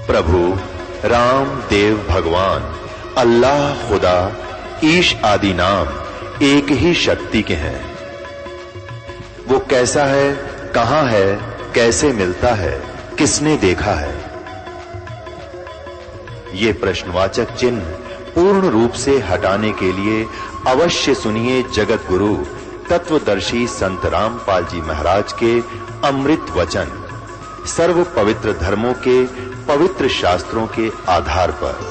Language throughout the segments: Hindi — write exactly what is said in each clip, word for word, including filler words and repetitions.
प्रभु राम देव भगवान अल्लाह खुदा ईश आदि नाम एक ही शक्ति के हैं। वो कैसा है, कहां है, कैसे मिलता है, किसने देखा है? ये प्रश्नवाचक चिन्ह पूर्ण रूप से हटाने के लिए अवश्य सुनिए जगत गुरु तत्वदर्शी संत रामपाल जी महाराज के अमृत वचन, सर्व पवित्र धर्मों के पवित्र शास्त्रों के आधार पर।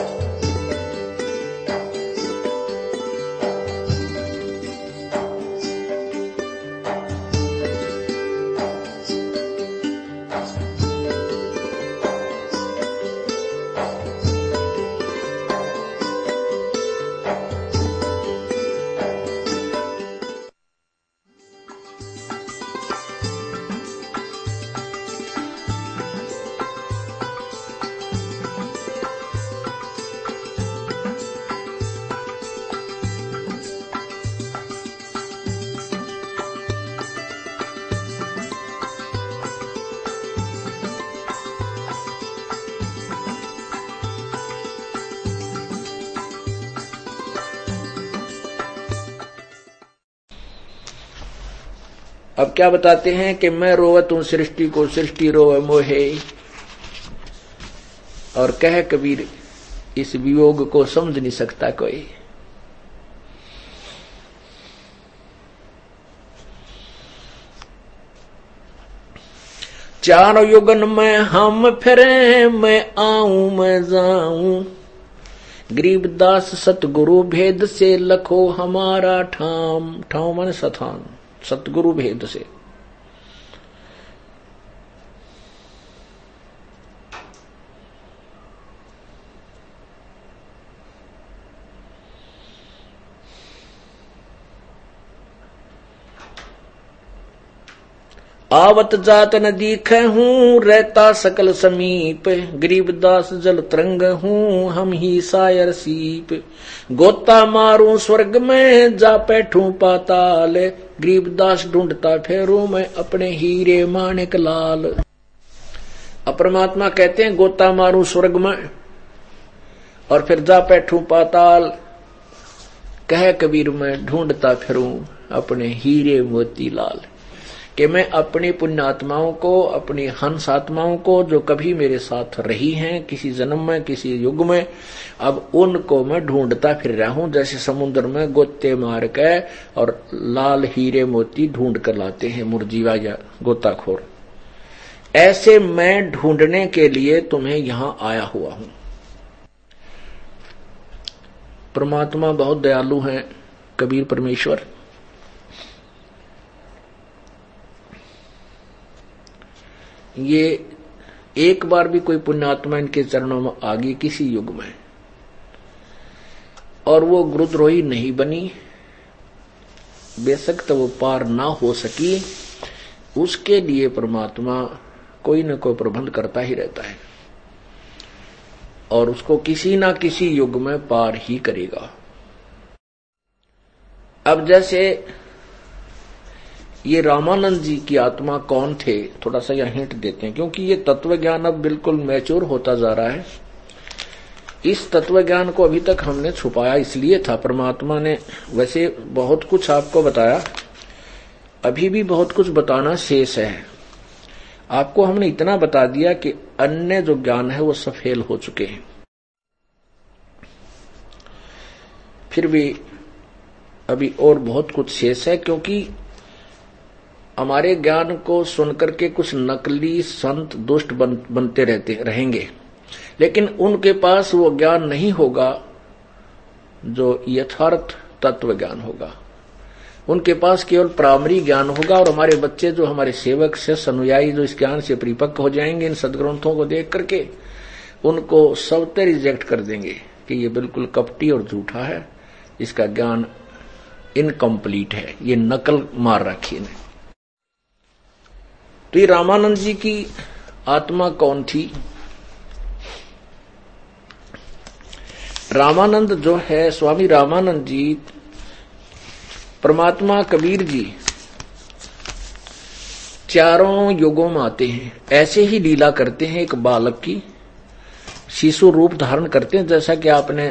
अब क्या बताते हैं कि मैं रोवत हूं सृष्टि को, सृष्टि रोवे मोहे। और कह कबीर इस वियोग को समझ नहीं सकता कोई। चार युगन में हम फिरे, मैं आऊं मैं जाऊं, गरीबदास सतगुरु भेद से लखो हमारा ठाम। ठाम माने स्थान, सतगुरु भेद से। आवत जात न दीख हूं, रहता सकल समीप, गरीबदास जल तरंग हूं, हम ही सायर सीप। गोता मारूं स्वर्ग में, जा बैठूं पाताल, गरीबदास ढूंढता फेरूं मैं अपने हीरे माणिक लाल। अब परमात्मा कहते हैं गोता मारूं स्वर्ग में और फिर जा बैठूं पाताल। कह कबीर मैं ढूंढता फिरूं अपने हीरे मोती लाल, कि मैं अपनी पुण्यात्माओं को, अपनी हंस आत्माओं को जो कभी मेरे साथ रही हैं किसी जन्म में, किसी युग में, अब उनको मैं ढूंढता फिर रहा हूं। जैसे समुद्र में गोते मार के और लाल हीरे मोती ढूंढ कर लाते हैं मुरजीवा या गोताखोर, ऐसे मैं ढूंढने के लिए तुम्हें यहां आया हुआ हूं। परमात्मा बहुत दयालु हैं कबीर परमेश्वर। ये एक बार भी कोई पुण्यात्मा इनके चरणों में आ गई किसी युग में और वो गुरुद्रोही नहीं बनी, बेशक तो वो पार ना हो सकी, उसके लिए परमात्मा कोई न कोई प्रबंध करता ही रहता है और उसको किसी ना किसी युग में पार ही करेगा। अब जैसे ये रामानंद जी की आत्मा कौन थे, थोड़ा सा यह हिंट देते हैं, क्योंकि ये तत्व ज्ञान अब बिल्कुल मैच्योर होता जा रहा है। इस तत्व ज्ञान को अभी तक हमने छुपाया इसलिए था, परमात्मा ने वैसे बहुत कुछ आपको बताया, अभी भी बहुत कुछ बताना शेष है। आपको हमने इतना बता दिया कि अन्य जो ज्ञान है वो सब फेल हो चुके हैं। फिर भी अभी और बहुत कुछ शेष है, क्योंकि हमारे ज्ञान को सुनकर के कुछ नकली संत दुष्ट बन, बनते रहते रहेंगे, लेकिन उनके पास वो ज्ञान नहीं होगा जो यथार्थ तत्व ज्ञान होगा। उनके पास केवल प्राइमरी ज्ञान होगा और हमारे बच्चे जो हमारे सेवक से अनुयायी जो इस ज्ञान से परिपक्व हो जाएंगे, इन सदग्रंथों को देख करके उनको सबते रिजेक्ट कर देंगे कि ये बिल्कुल कपटी और झूठा है, इसका ज्ञान इनकम्प्लीट है, ये नकल मार रखी है। तो ये रामानंद जी की आत्मा कौन थी? रामानंद जो है, स्वामी रामानंद जी, परमात्मा कबीर जी चारों युगों में आते हैं, ऐसे ही लीला करते हैं एक बालक की शिशु रूप धारण करते हैं, जैसा कि आपने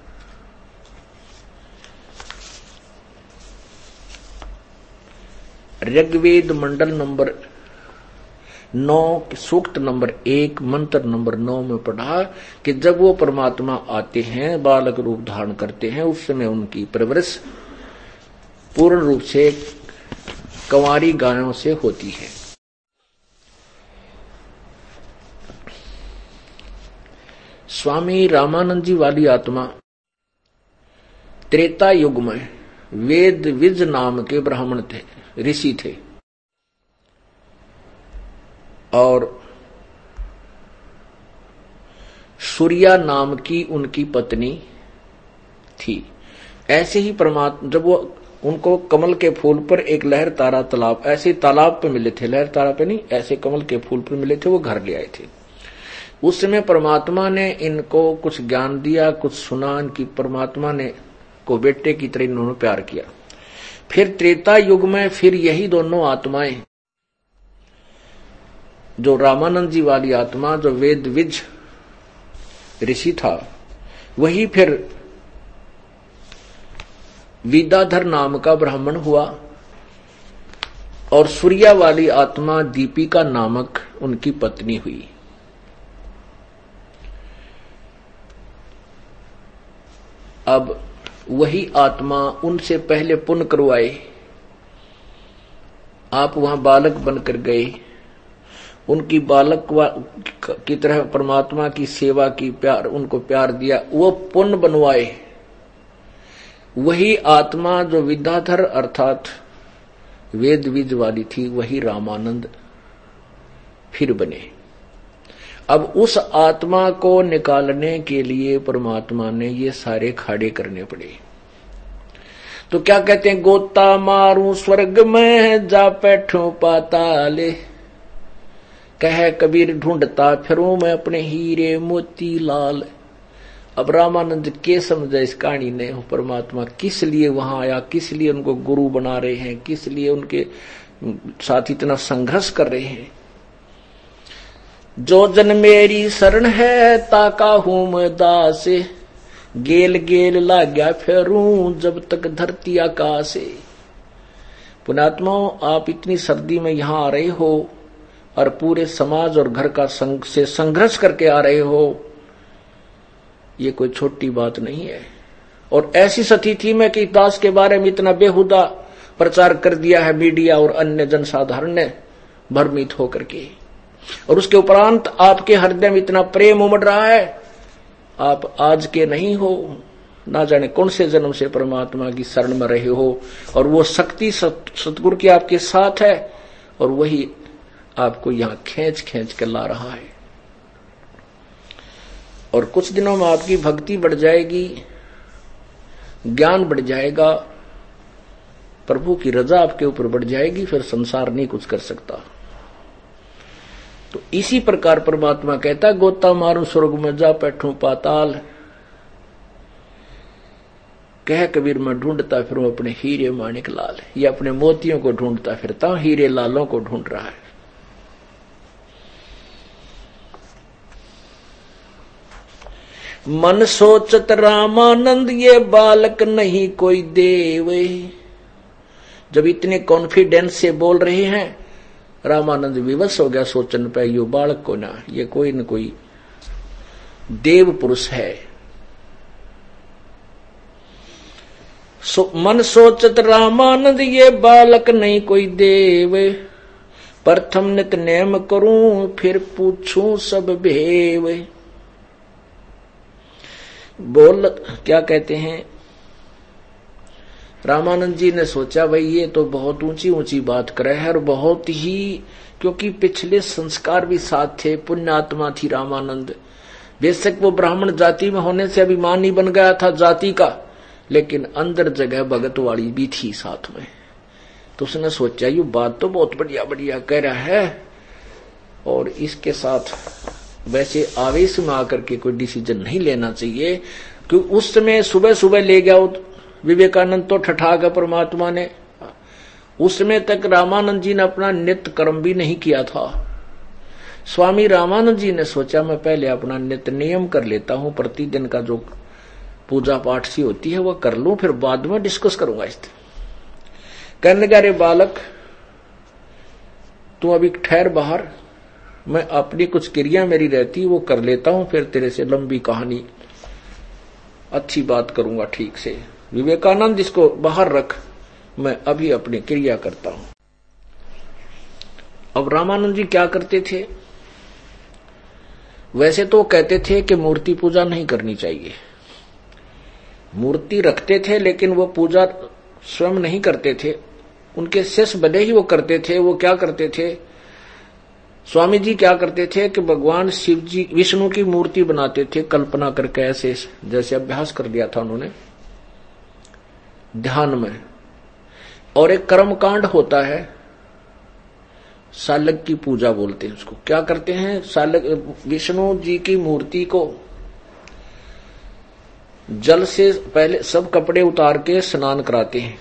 ऋग्वेद मंडल नंबर नौ सूक्त नंबर एक मंत्र नंबर नौ में पढ़ा कि जब वो परमात्मा आते हैं, बालक रूप धारण करते हैं, उस समय उनकी परवरिश पूर्ण रूप से कंवारी गायों से होती है। स्वामी रामानंद जी वाली आत्मा त्रेता युग में वेद विज नाम के ब्राह्मण थे, ऋषि थे, और सूर्या नाम की उनकी पत्नी थी। ऐसे ही परमात्मा जब वो उनको कमल के फूल पर एक लहर तारा तालाब, ऐसे तालाब पे मिले थे, लहर तारा पे नहीं, ऐसे कमल के फूल पर मिले थे, वो घर ले आए थे। उस समय परमात्मा ने इनको कुछ ज्ञान दिया, कुछ सुना, इनकी परमात्मा ने को बेटे की तरह इन्होंने प्यार किया। फिर त्रेता युग में फिर यही दोनों आत्माएं, जो रामानंद जी वाली आत्मा जो वेद विज ऋषि था, वही फिर विद्याधर नाम का ब्राह्मण हुआ, और सूर्या वाली आत्मा दीपिका नामक उनकी पत्नी हुई। अब वही आत्मा उनसे पहले पुण्य करवाए, आप वहां बालक बनकर गए, उनकी बालक की तरह परमात्मा की सेवा की, प्यार, उनको प्यार दिया, वो पुण्य बनवाए। वही आत्मा जो विद्याधर अर्थात वेद विज वाली थी, वही रामानंद फिर बने। अब उस आत्मा को निकालने के लिए परमात्मा ने ये सारे खाड़े करने पड़े। तो क्या कहते हैं, गोता मारूं स्वर्ग में जा बैठूं पाताले, कह कबीर ढूंढता फिरूं मैं अपने हीरे मोती लाल। अब रामानंद के समझा इस कहानी ने, परमात्मा किस लिए वहां आया, किस लिए उनको गुरु बना रहे हैं, किस लिए उनके साथ इतना संघर्ष कर रहे हैं। जो जन मेरी शरण है ताका हूं मैं दास, गेल गेल लाग्या फेरूं जब तक धरती आकाशे। पुण्यात्माओं, आप इतनी सर्दी में यहां आ रहे हो और पूरे समाज और घर का संग से संघर्ष करके आ रहे हो, ये कोई छोटी बात नहीं है। और ऐसी स्थिति में कि दास के बारे में इतना बेहुदा प्रचार कर दिया है मीडिया और अन्य जनसाधारण ने भ्रमित होकर के, और उसके उपरांत आपके हृदय में इतना प्रेम उमड़ रहा है। आप आज के नहीं हो, ना जाने कौन से जन्म से परमात्मा की शरण में रहे हो, और वो शक्ति सतगुरु की आपके साथ है, और वही आपको यहां खींच खींच कर ला रहा है। और कुछ दिनों में आपकी भक्ति बढ़ जाएगी, ज्ञान बढ़ जाएगा, प्रभु की रजा आपके ऊपर बढ़ जाएगी, फिर संसार नहीं कुछ कर सकता। तो इसी प्रकार परमात्मा कहता, गोता मारूं स्वर्ग में जा बैठूं पाताल, कह कबीर मैं ढूंढता फिरूं अपने हीरे माणिक लाल। ये अपने मोतियों को ढूंढता फिरता हूं, हीरे लालों को ढूंढ रहा है। मन सोचत रामानंद ये बालक नहीं कोई देव। जब इतने कॉन्फिडेंस से बोल रहे हैं, रामानंद विवश हो गया सोचन पे, यो बालक को ना, ये कोई न कोई देव पुरुष है। सो, मन सोचत रामानंद ये बालक नहीं कोई देव, प्रथम नित नेम करूं फिर पूछूं सब भेव। बोल क्या कहते हैं, रामानंद जी ने सोचा भाई ये तो बहुत ऊंची ऊंची बात करे है, और बहुत ही, क्योंकि पिछले संस्कार भी साथ थे, पुण्यात्मा थी रामानंद। बेशक वो ब्राह्मण जाति में होने से अभिमानी बन गया था जाति का, लेकिन अंदर जगह भगत वाली भी थी साथ में। तो उसने सोचा ये बात तो बहुत बढ़िया बढ़िया कह रहा है, और इसके साथ वैसे आवेश में आकर के कोई डिसीजन नहीं लेना चाहिए, क्योंकि उस समय सुबह सुबह ले गया विवेकानंद तो ठठा गया परमात्मा ने। उस समय तक रामानंद जी ने अपना नित्य कर्म भी नहीं किया था, स्वामी रामानंद जी ने सोचा मैं पहले अपना नित्य नियम कर लेता हूं, प्रतिदिन का जो पूजा पाठ सी होती है वह कर लूं, फिर बाद में डिस्कस करूंगा इस। कहने लगा रे बालक, तू अभी ठहर बाहर, मैं अपनी कुछ क्रिया मेरी रहती वो कर लेता हूं, फिर तेरे से लंबी कहानी अच्छी बात करूंगा ठीक से। विवेकानंद इसको बाहर रख, मैं अभी अपनी क्रिया करता हूं। अब रामानंद जी क्या करते थे? वैसे तो कहते थे कि मूर्ति पूजा नहीं करनी चाहिए, मूर्ति रखते थे लेकिन वो पूजा स्वयं नहीं करते थे, उनके शिष्य भले ही वो करते थे। वो क्या करते थे? स्वामी जी क्या करते थे कि भगवान शिव जी विष्णु की मूर्ति बनाते थे कल्पना करके, ऐसे जैसे अभ्यास कर लिया था उन्होंने ध्यान में। और एक कर्मकांड होता है, सालक की पूजा बोलते हैं उसको। क्या करते हैं? सालक विष्णु जी की मूर्ति को जल से पहले सब कपड़े उतार के स्नान कराते हैं,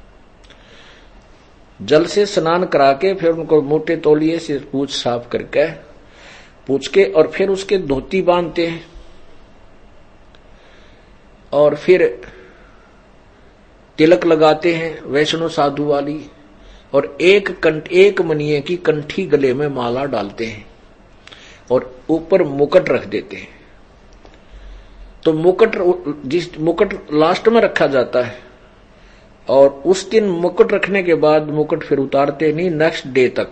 जल से स्नान करा के फिर उनको मोटे तौलिए से पूछ साफ करके पूछ के और फिर उसके धोती बांधते हैं और फिर तिलक लगाते हैं वैष्णो साधु वाली, और एक कंठ एक मनिये की कंठी गले में माला डालते हैं और ऊपर मुकुट रख देते हैं। तो मुकुट जिस मुकुट लास्ट में रखा जाता है, और उस दिन मुकुट रखने के बाद मुकुट फिर उतारते नहीं नेक्स्ट डे तक।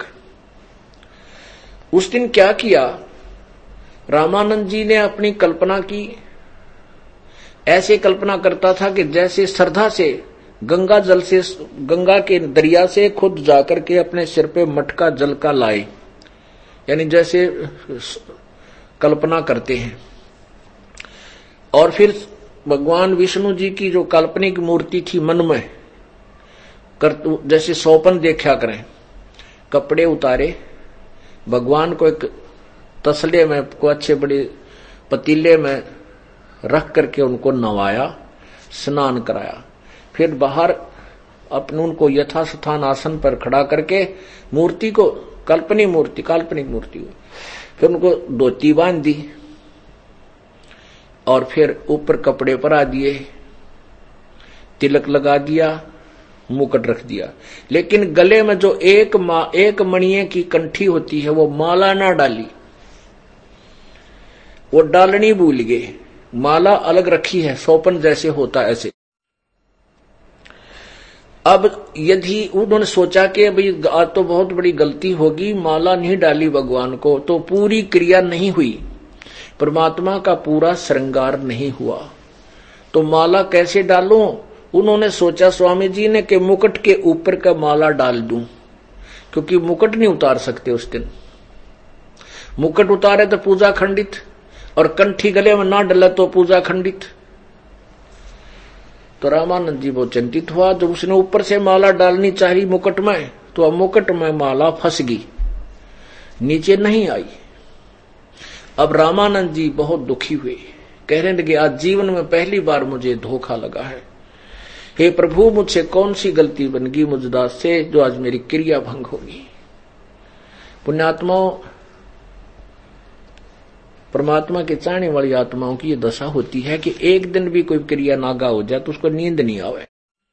उस दिन क्या किया रामानंद जी ने अपनी कल्पना की, ऐसे कल्पना करता था कि जैसे श्रद्धा से गंगा जल से गंगा के दरिया से खुद जाकर के अपने सिर पे मटका जल का लाए, यानी जैसे कल्पना करते हैं। और फिर भगवान विष्णु जी की जो काल्पनिक मूर्ति थी मन में कर, जैसे सौपन देखा करें, कपड़े उतारे, भगवान को एक तसले में को अच्छे बड़े पतीले में रख करके उनको नवाया, स्नान कराया, फिर बाहर अपने उनको यथास्थान आसन पर खड़ा करके मूर्ति को काल्पनिक मूर्ति काल्पनिक मूर्ति को फिर उनको धोती बांध दी और फिर ऊपर कपड़े पर आ दिए, तिलक लगा दिया, मुकुट रख दिया। लेकिन गले में जो एक मा, एक मणिये की कंठी होती है वो माला ना डाली, वो डालनी भूल गए। माला अलग रखी है, सौपन जैसे होता ऐसे। अब यदि उन्होंने सोचा कि भाई आज तो बहुत बड़ी गलती होगी, माला नहीं डाली भगवान को, तो पूरी क्रिया नहीं हुई, परमात्मा का पूरा श्रृंगार नहीं हुआ। तो माला कैसे डालूं? उन्होंने सोचा स्वामी जी ने कि मुकुट के ऊपर का माला डाल दूं, क्योंकि मुकुट नहीं उतार सकते उस दिन। मुकुट उतारे तो पूजा खंडित, और कंठी गले में ना डला तो पूजा खंडित। तो रामानंद जी बहुत चिंतित हुआ। जब उसने ऊपर से माला डालनी चाहिए मुकुट में, तो अब मुकुट में माला फंस गई, नीचे नहीं आई। अब रामानंद जी बहुत दुखी हुए, कहने लगे आज जीवन में पहली बार मुझे धोखा लगा है। हे प्रभु, मुझसे कौन सी गलती बन गई मुझ दास से जो आज मेरी क्रिया भंग होगी। पुण्यात्माओं, परमात्मा के चाहने वाली आत्माओं की यह दशा होती है कि एक दिन भी कोई क्रिया नागा हो जाए तो उसको नींद नहीं आवे।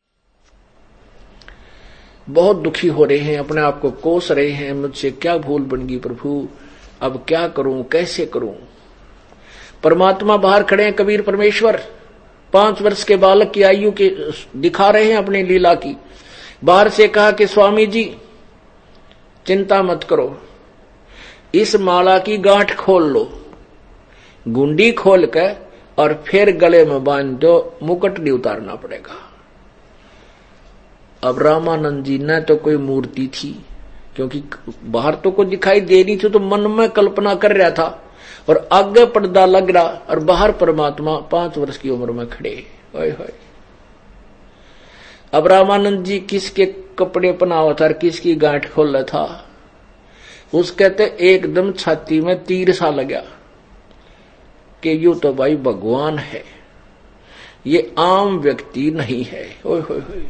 बहुत दुखी हो रहे हैं, अपने आप को कोस रहे हैं, मुझसे क्या भूल बन गई प्रभु, अब क्या करूं, कैसे करूं। परमात्मा बाहर खड़े हैं, कबीर परमेश्वर पांच वर्ष के बालक की आयु के दिखा रहे हैं अपनी लीला की। बाहर से कहा कि स्वामी जी चिंता मत करो, इस माला की गांठ खोल लो, गुंडी खोल के और फिर गले में बांध दो, मुकुट नहीं उतारना पड़ेगा। अब रामानंद जी न तो कोई मूर्ति थी, क्योंकि बाहर तो कोई दिखाई दे नहीं थी, तो मन में कल्पना कर रहा था, और आगे पर्दा लग रहा और बाहर परमात्मा पांच वर्ष की उम्र में खड़े। ओए होए। अब रामानंद जी किसके कपड़े पहनावा था और किसकी गांठ खोल रहा था, उस कहते एकदम छाती में तीर सा लगा कि यू तो भाई भगवान है, ये आम व्यक्ति नहीं है। ओए होए होए।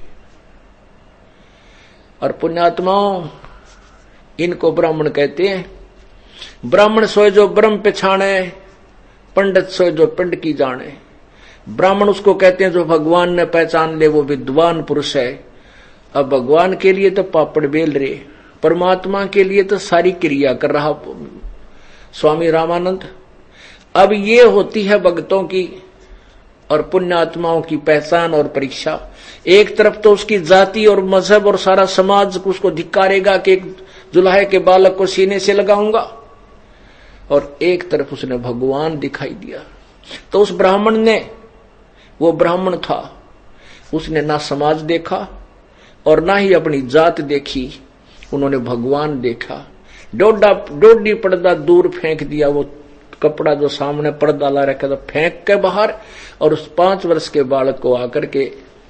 और पुण्यात्माओं, इनको ब्राह्मण कहते हैं। ब्राह्मण सोए जो ब्रह्म पछाणे, पंडित सोए जो पिंड की जाने। ब्राह्मण उसको कहते हैं जो भगवान ने पहचान ले, वो विद्वान पुरुष है। अब भगवान के लिए तो पापड़ बेल रहे, परमात्मा के लिए तो सारी क्रिया कर रहा स्वामी रामानंद। अब ये होती है भक्तों की और पुण्यात्माओं की पहचान और परीक्षा। एक तरफ तो उसकी जाति और मजहब और सारा समाज उसको धिक्कारेगा कि एक जुलाहे के बालक को सीने से लगाऊंगा, और एक तरफ उसने भगवान दिखाई दिया। तो उस ब्राह्मण ने, वो ब्राह्मण था, उसने ना समाज देखा और ना ही अपनी जात देखी, उन्होंने भगवान देखा। डोडा डोडी पर्दा दूर फेंक दिया, वो कपड़ा जो सामने पर्दा ला रखा था फेंक के बाहर, और उस पांच वर्ष के बालक को आकर के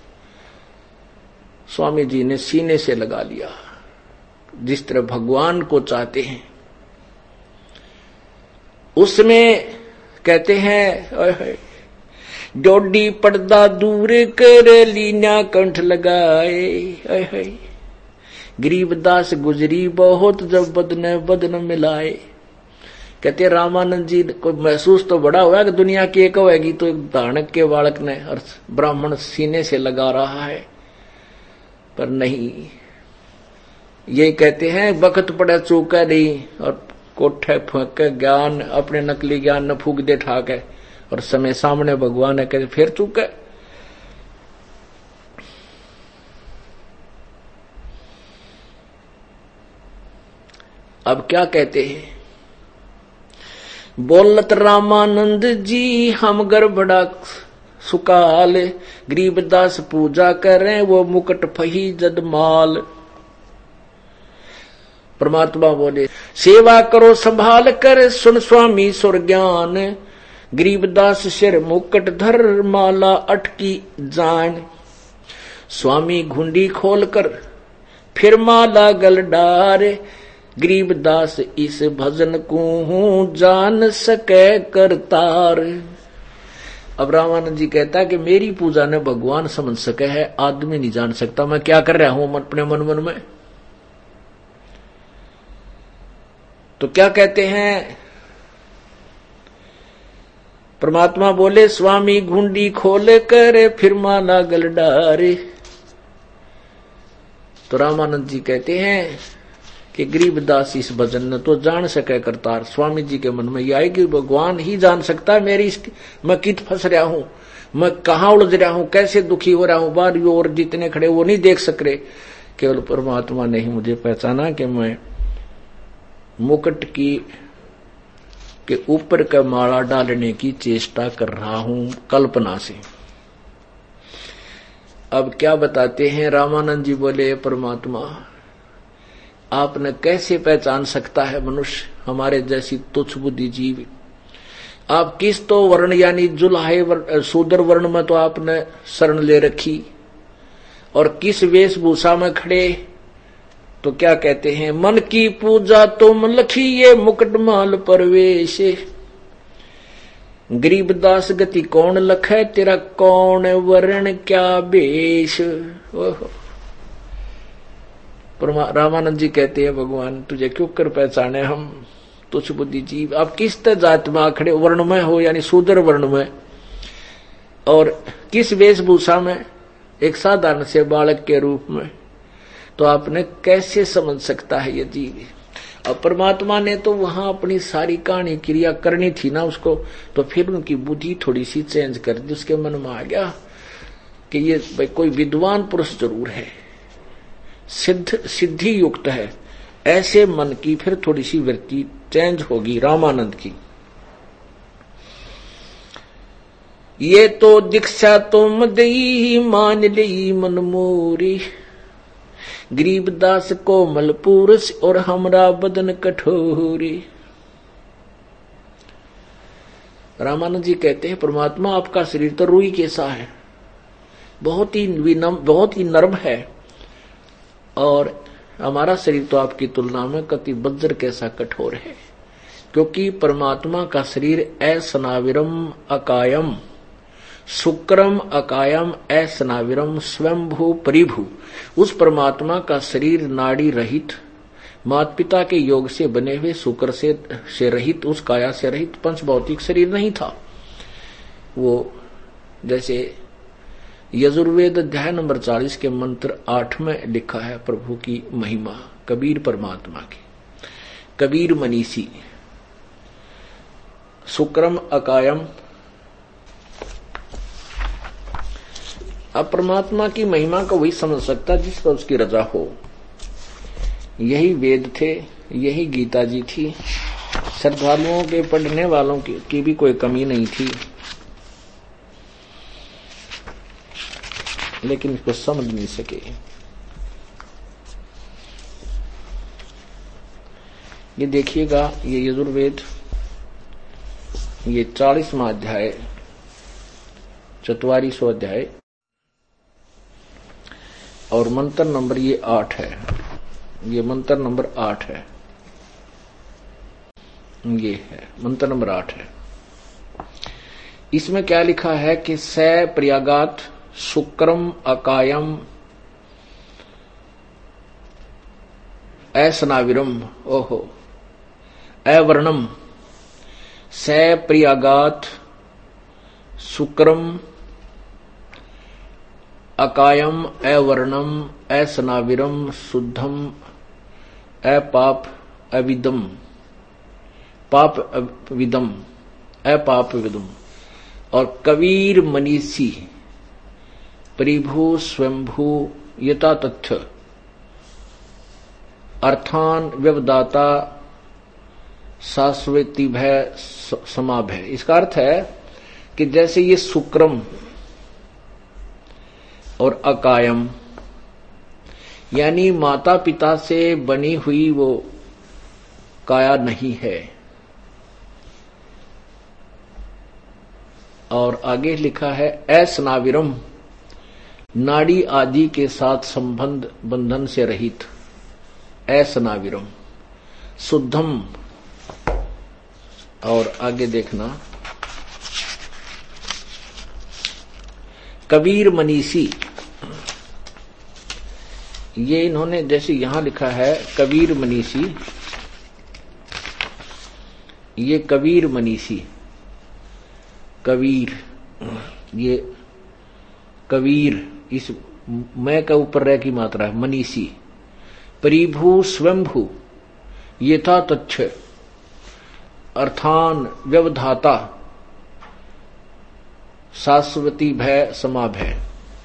स्वामी जी ने सीने से लगा लिया, जिस तरह भगवान को चाहते हैं। उसमें कहते हैं डोडी पर्दा दूर कर लीना कंठ लगाए, गरीबदास गुजरी बहुत जब बदन बदन मिलाए। कहते रामानंद जी को महसूस तो बड़ा हुआ कि दुनिया की एक होगी, तो एक धानक के बालक ने और ब्राह्मण सीने से लगा रहा है, पर नहीं। ये कहते हैं वक्त पड़े चूका नहीं, और कोठे फूक के ज्ञान अपने नकली ज्ञान न फूक दे ठाके, और समय सामने भगवान है कहते फिर चूके। अब क्या कहते हैं, बोलत रामानंद जी हम गड़बड़ा सुकाल, गरीबदास पूजा करें वो मुकुट फही जदमाल। परमात्मा बोले सेवा करो संभाल कर, सुन स्वामी सुर ज्ञान, गरीबदास सिर मुकुट धर माला अटकी जान। स्वामी घुंडी खोलकर फिर माला गल डारे, गरीबदास इस भजन को हूं जान सके करतार। अब रामानंद जी कहता है कि मेरी पूजा ने भगवान समझ सके है, आदमी नहीं जान सकता मैं क्या कर रहा हूं अपने मन मन में। तो क्या कहते हैं परमात्मा बोले स्वामी घुंडी खोले करे फिर माला गल डारे। तो रामानंद जी कहते हैं कि गरीबदास इस भजन ने तो जान सके करतार। स्वामी जी के मन में यह आए कि भगवान ही जान सकता है मेरी मैं कित फंस रहा हूं, मैं कहां उलझ रहा हूं, कैसे दुखी हो रहा हूं। बार और जितने खड़े वो नहीं देख सक रहे, केवल परमात्मा ने ही मुझे पहचाना कि मैं मुकुट की के ऊपर का माला डालने की चेष्टा कर रहा हूं कल्पना से। अब क्या बताते हैं रामानंद जी बोले परमात्मा आपने कैसे पहचान सकता है मनुष्य हमारे जैसी तुच्छ बुद्धि जीव। आप किस तो वर्ण यानी जुलाहे शूद्र वर्ण में तो आपने शरण ले रखी, और किस वेशभूषा में खड़े तो क्या कहते हैं मन की पूजा तुम लखिए मुकुट माल परवेश। गरीबदास गति कौन लखे तेरा कौन वर्ण क्या बेश। रामानंद जी कहते हैं भगवान तुझे क्यों कर पहचाने हम तुच्छ बुद्धि जीव। आप किस तरह जात में खड़े वर्ण में हो यानी शूद्र वर्ण में, और किस वेशभूषा में एक साधारण से बालक के रूप में, तो आपने कैसे समझ सकता है ये जीव। अब परमात्मा ने तो वहां अपनी सारी कहानी क्रिया करनी थी ना उसको, तो फिर उनकी बुद्धि थोड़ी सी चेंज कर दी। उसके मन में आ गया कि ये भाई कोई विद्वान पुरुष जरूर है, सिद्ध सिद्धि युक्त है। ऐसे मन की फिर थोड़ी सी वृत्ति चेंज होगी रामानंद की। ये तो दीक्षा तुम दई मान ली मन मोरी, गरीबदास कोमल पुरुष और हमरा बदन कठोरी। रामानंद जी कहते हैं परमात्मा आपका शरीर तो रुई कैसा है, बहुत ही विनम्र बहुत ही नर्म है, और हमारा शरीर तो आपकी तुलना में कति वज्र कैसा कठोर है। क्योंकि परमात्मा का शरीर असनाविरम अकायम शुक्रम अकायम असनाविरम स्वयंभू परिभू। उस परमात्मा का शरीर नाड़ी रहित माता पिता के योग से बने हुए शुक्र से से रहित, उस काया से रहित पंच भौतिक शरीर नहीं था। वो जैसे यजुर्वेद अध्याय नंबर चालीस के मंत्र आठ में लिखा है प्रभु की महिमा, कबीर परमात्मा की। कबीर मनीषी, शुक्रम अकायम। अब परमात्मा की महिमा को वही समझ सकता जिस पर उसकी रजा हो। यही वेद थे, यही गीता जी थी। श्रद्धालुओं के पढ़ने वालों की, की भी कोई कमी नहीं थी, लेकिन इसको समझ नहीं सके। ये देखिएगा, ये यजुर्वेद, ये चालीसवां अध्याय, चतवालीसवां अध्याय, और मंत्र नंबर ये आठ है। ये मंत्र नंबर आठ है, ये है मंत्र नंबर आठ है। इसमें क्या लिखा है कि स प्रयागात शुक्रम अकायम असनाविरम, ओहो, अवर्णम, स प्रयागात शुक्रम अकायम अवर्णम असनाविरम शुद्धम अपाप अविदम, पाप विदम, अपाप विदम। और कबीर मनीषी परिभू स्वयंभू यथा तथ्य अर्थान व्यवदाता शाश्वती भय समाभय। इसका अर्थ है कि जैसे ये शुक्रम और अकायम यानी माता पिता से बनी हुई वो काया नहीं है। और आगे लिखा है असनाविरम, नाड़ी आदि के साथ संबंध बंधन से रहित, असनाविरम, शुद्धम। और आगे देखना, कबीर मनीषी, ये इन्होंने जैसे यहां लिखा है कबीर मनीषी, ये कबीर मनीषी, कबीर, ये कबीर, इस मैं का ऊपर रह की मात्रा है, मनीषी, परिभू स्वयंभू यथा तथ्य अर्थान व्यवधाता शाश्वती भय समाभय।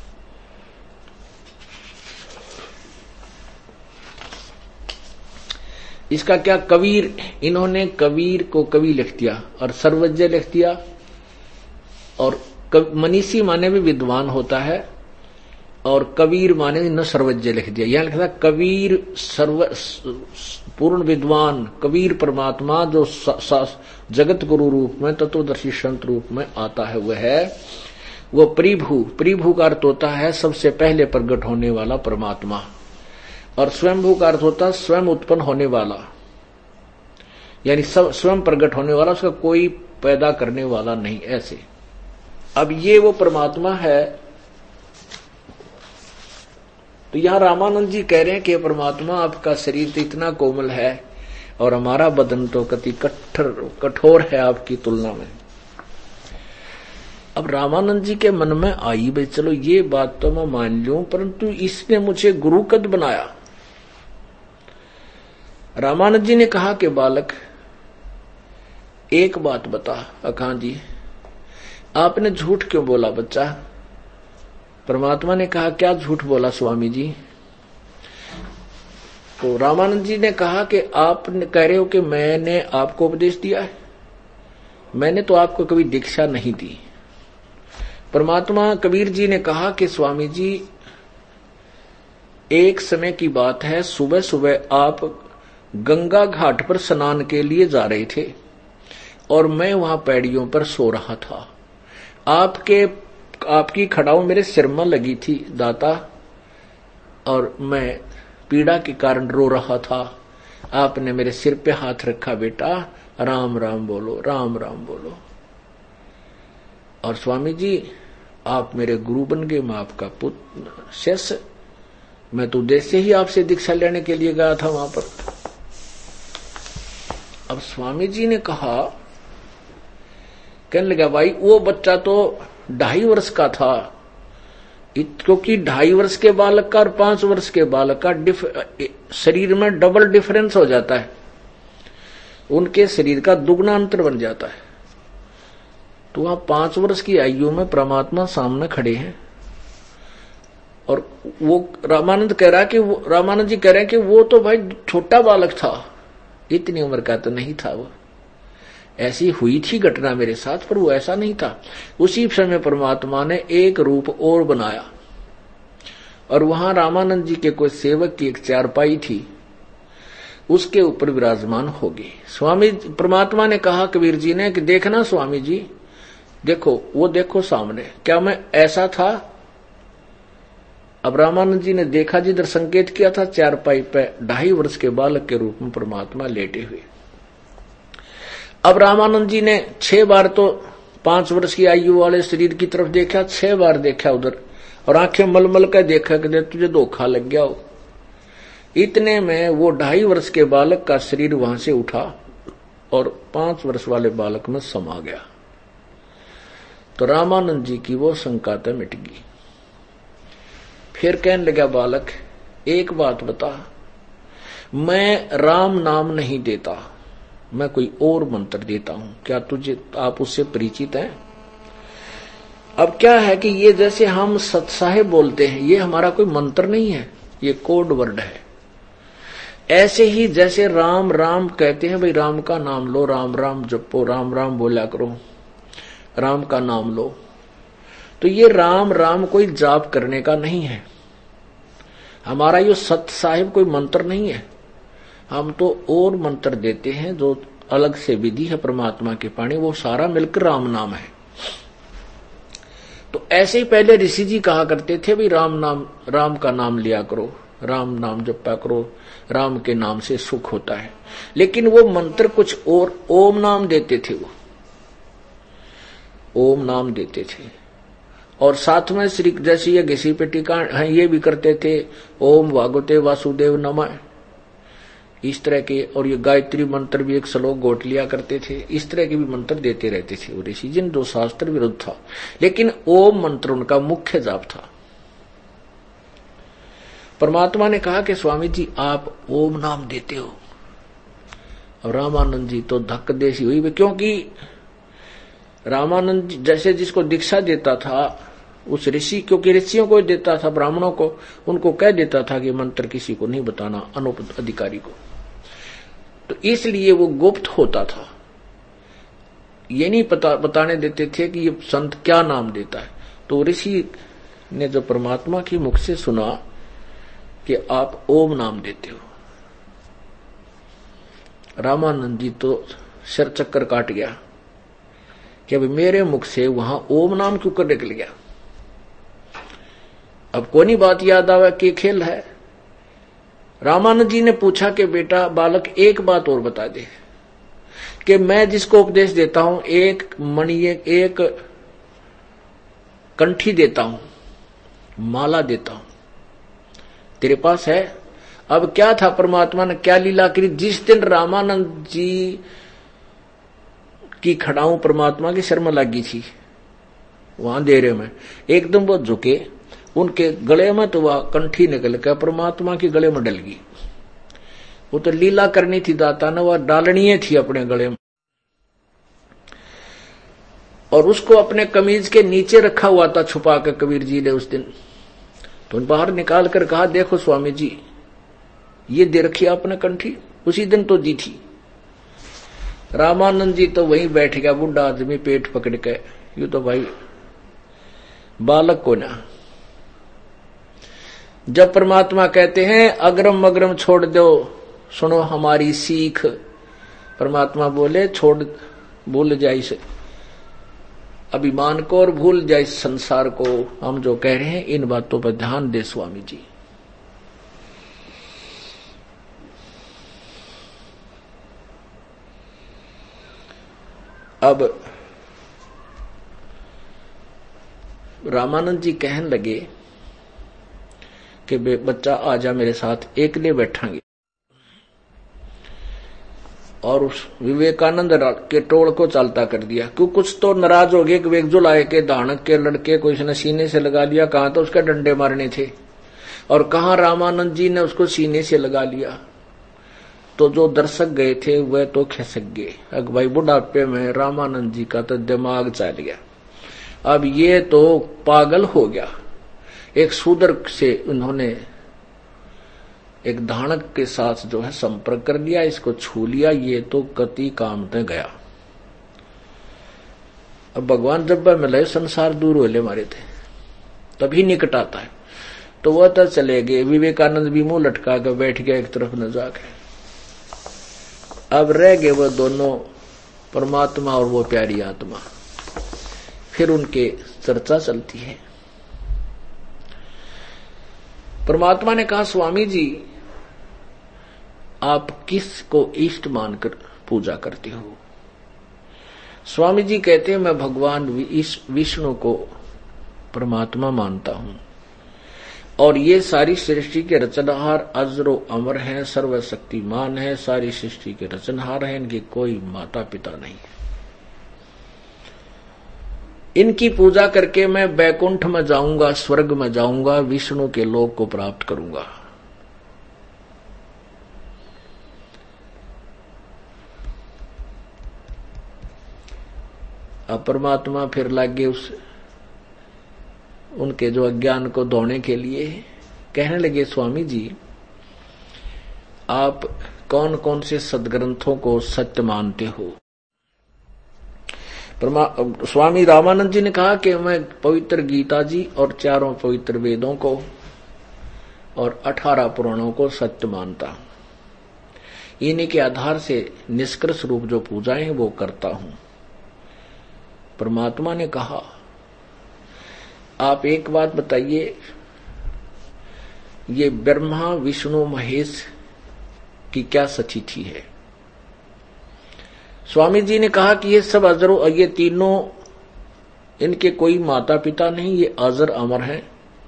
इसका क्या, कबीर, इन्होंने कबीर को कवि लिख दिया और सर्वज्ञ लिख दिया। और मनीषी माने भी विद्वान होता है, और कबीर माने न सर्वज्ञ लिख दिया। यहां लिखा था कबीर सर्व पूर्ण विद्वान, कबीर परमात्मा जो जगत गुरु रूप में, तत्वदर्शी संत रूप में आता है, वह है वो परिभू। परिभू का अर्थ होता है सबसे पहले प्रकट होने वाला परमात्मा, और स्वयंभू का अर्थ होता है स्वयं उत्पन्न होने वाला, यानी सब स्वयं प्रकट होने वाला, उसका कोई पैदा करने वाला नहीं, ऐसे। अब ये वो परमात्मा है। तो यहां रामानंद जी कह रहे हैं कि परमात्मा आपका शरीर तो इतना कोमल है और हमारा बदन तो कति कठोर कठोर है आपकी तुलना में। अब रामानंद जी के मन में आई, भाई चलो ये बात तो मैं मान लूं, परंतु इसने मुझे गुरु कद बनाया। रामानंद जी ने कहा कि बालक एक बात बता अखां जी, आपने झूठ क्यों बोला बच्चा? परमात्मा ने कहा क्या झूठ बोला स्वामी जी? तो रामानंद जी ने कहा कि आप कह रहे हो कि मैंने आपको उपदेश दिया है, मैंने तो आपको कभी दीक्षा नहीं दी। परमात्मा कबीर जी ने कहा कि स्वामी जी एक समय की बात है, सुबह सुबह आप गंगा घाट पर स्नान के लिए जा रहे थे और मैं वहां पैड़ियों पर सो रहा था। आपके आपकी खड़ाऊ मेरे सिर में लगी थी दाता, और मैं पीड़ा के कारण रो रहा था। आपने मेरे सिर पे हाथ रखा, बेटा राम राम बोलो, राम राम बोलो। और स्वामी जी आप मेरे गुरु बन गए, मैं आपका पुत्र शिष्य। मैं तो उद्देश्य ही आपसे दीक्षा लेने के लिए गया था वहां पर। अब स्वामी जी ने कहा, कहने लगा भाई वो बच्चा तो ढाई वर्ष का था, क्योंकि ढाई वर्ष के बालक का और पांच वर्ष के बालक का शरीर में डबल डिफरेंस हो जाता है, उनके शरीर का दुगना अंतर बन जाता है। तो वहां पांच वर्ष की आयु में परमात्मा सामने खड़े हैं और वो रामानंद कह रहा है कि वो रामानंद जी कह रहे हैं कि वो तो भाई छोटा बालक था, इतनी उम्र का तो नहीं था वो। ऐसी हुई थी घटना मेरे साथ, पर वो ऐसा नहीं था। उसी समय परमात्मा ने एक रूप और बनाया और वहां रामानंद जी के कोई सेवक की एक चारपाई थी, उसके ऊपर विराजमान होगी। स्वामी परमात्मा ने कहा कबीर जी ने कि देखना स्वामी जी, देखो वो देखो सामने, क्या मैं ऐसा था? अब रामानंद जी ने देखा, जिधर संकेत किया था चारपाई पे ढाई वर्ष के बालक के रूप में परमात्मा लेटे हुए। अब रामानंद जी ने छह बार तो पांच वर्ष की आयु वाले शरीर की तरफ देखा, छह बार देखा उधर, और आंखें मलमल कर देखा कि तुझे धोखा लग गया हो। इतने में वो ढाई वर्ष के बालक का शरीर वहां से उठा और पांच वर्ष वाले बालक में समा गया। तो रामानंद जी की वो शंका तो मिट गई। फिर कहने लगा बालक, एक बात बता, मैं राम नाम नहीं देता, मैं कोई और मंत्र देता हूं, क्या तुझे आप उससे परिचित हैं? अब क्या है कि ये जैसे हम सत्साहे बोलते हैं, ये हमारा कोई मंत्र नहीं है, ये कोड वर्ड है। ऐसे ही जैसे राम राम कहते हैं, भाई राम का नाम लो, राम राम जपो, राम राम बोला करो, राम का नाम लो, तो ये राम राम कोई जाप करने का नहीं है। हमारा ये सत साहिब कोई मंत्र नहीं है, हम तो और मंत्र देते हैं जो अलग से विधि है परमात्मा के पानी, वो सारा मिलकर राम नाम है। तो ऐसे ही पहले ऋषि जी कहा करते थे भी राम नाम, राम का नाम लिया करो, राम नाम जपा करो, राम के नाम से सुख होता है। लेकिन वो मंत्र कुछ और, ओम नाम देते थे, वो ओम नाम देते थे। और साथ में श्री जैसे ये घिसी पे टीका है, ये भी करते थे, ओम भागवते वासुदेव नमः, इस तरह के। और ये गायत्री मंत्र भी एक श्लोक गोट लिया करते थे, इस तरह के भी मंत्र देते रहते थे वो ऋषि जिन, जो शास्त्र विरुद्ध था। लेकिन ओम मंत्र उनका मुख्य जाप था। परमात्मा ने कहा कि स्वामी जी आप ओम नाम देते हो। और रामानंद जी तो धक्क देसी हुई, क्योंकि रामानंद जैसे जिसको दीक्षा देता था उस ऋषि, क्योंकि ऋषियों को देता था, ब्राह्मणों को, उनको कह देता था कि मंत्र किसी को नहीं बताना, अनुपत अधिकारी को। तो इसलिए वो गुप्त होता था, ये नहीं पता बताने देते थे कि ये संत क्या नाम देता है। तो ऋषि ने जो परमात्मा की मुख से सुना कि आप ओम नाम देते हो, रामानंद जी तो सिर चक्कर काट गया कि अभी मेरे मुख से वहां ओम नाम क्यों कर निकल गया। अब कोई बात याद आवे कि खेल है। रामानंद जी ने पूछा कि बेटा बालक एक बात और बता दे कि मैं जिसको उपदेश देता हूं, एक मणि, एक कंठी देता हूं, माला देता हूं, तेरे पास है? अब क्या था, परमात्मा ने क्या लीला करी। जिस दिन रामानंद जी की खड़ाऊं परमात्मा की शर्म लगी थी, वहां अंधेरे में एकदम वो झुके, उनके गले में तो वह कंठी निकल कर परमात्मा के गले में डल गई। वो तो लीला करनी थी दाता ने, वह डालनी थी अपने गले में, और उसको अपने कमीज के नीचे रखा हुआ था छुपा कर कबीर जी ने उस दिन। तो बाहर निकाल कर कहा, देखो स्वामी जी ये दे रखी आपने कंठी, उसी दिन तो दी थी। रामानंद जी तो वहीं बैठ गया, बुढ़ा आदमी पेट पकड़ के, यू तो भाई बालक को ना। जब परमात्मा कहते हैं अग्रम अग्रम छोड़ दो, सुनो हमारी सीख, परमात्मा बोले छोड़, भूल जाए इस अभिमान को और भूल जाए इस संसार को। हम जो कह रहे हैं इन बातों पर ध्यान दे स्वामी जी। अब रामानंद जी कहने लगे कि बच्चा आजा मेरे साथ, एक ले बैठांगे। और उस विवेकानंद के टोल को चालता कर दिया। क्यों कुछ तो नाराज हो गए कि वेगजुल आए के दानक के लड़के को इसने सीने से लगा लिया, कहां तो उसके डंडे मारने थे और कहां रामानंद जी ने उसको सीने से लगा लिया। तो जो दर्शक गए थे वह तो खिसक गए। अब भाई बुढ़ापे में रामानंद जी का तो दिमाग चल गया, अब ये तो पागल हो गया। एक शूद्र से उन्होंने एक धानक के साथ जो है संपर्क कर लिया, इसको छू लिया, ये तो गति काम में गया। अब भगवान जब मिले संसार दूर होले मारे थे तभी निकट आता है, तो वह तो चले गए। विवेकानंद भी मुंह लटका कर बैठ गया एक तरफ न जाके। अब रह गए वो दोनों, परमात्मा और वो प्यारी आत्मा। फिर उनके चर्चा चलती है। परमात्मा ने कहा, स्वामी जी आप किसको इष्ट मानकर पूजा करते हो? स्वामी जी कहते हैं, मैं भगवान विष्णु को परमात्मा मानता हूं और ये सारी सृष्टि के रचनहार अजरो अमर हैं, सर्वशक्तिमान है, सारी सृष्टि के रचनहार हैं, इनके कोई माता पिता नहीं है। इनकी पूजा करके मैं बैकुंठ में जाऊंगा, स्वर्ग में जाऊंगा, विष्णु के लोक को प्राप्त करूंगा। अब परमात्मा फिर लगे उस उनके जो अज्ञान को धोने के लिए कहने लगे, स्वामी जी आप कौन कौन से सदग्रंथों को सत्य मानते हो? स्वामी रामानंद जी ने कहा कि मैं पवित्र गीता जी और चारों पवित्र वेदों को और अठारह पुराणों को सत्य मानता हूं। इन्हीं के आधार से निष्कर्ष रूप जो पूजाएं हैं वो करता हूं। परमात्मा ने कहा, आप एक बात बताइए, ये ब्रह्मा विष्णु महेश की क्या सतिथि है? स्वामी जी ने कहा कि ये सब अजरो, ये तीनों, इनके कोई माता पिता नहीं, ये अजर अमर हैं।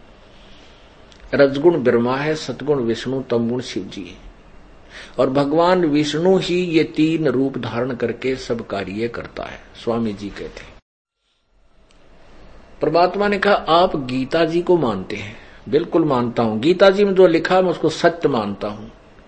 रजगुण ब्रह्मा है, सतगुण विष्णु, तमगुण शिव जी है और भगवान विष्णु ही ये तीन रूप धारण करके सब कार्य करता है। स्वामी जी कहते हैं। परमात्मा ने कहा, आप गीता जी को मानते हैं? बिल्कुल मानता हूं, गीता जी में जो लिखा है मैं उसको सत्य मानता हूं।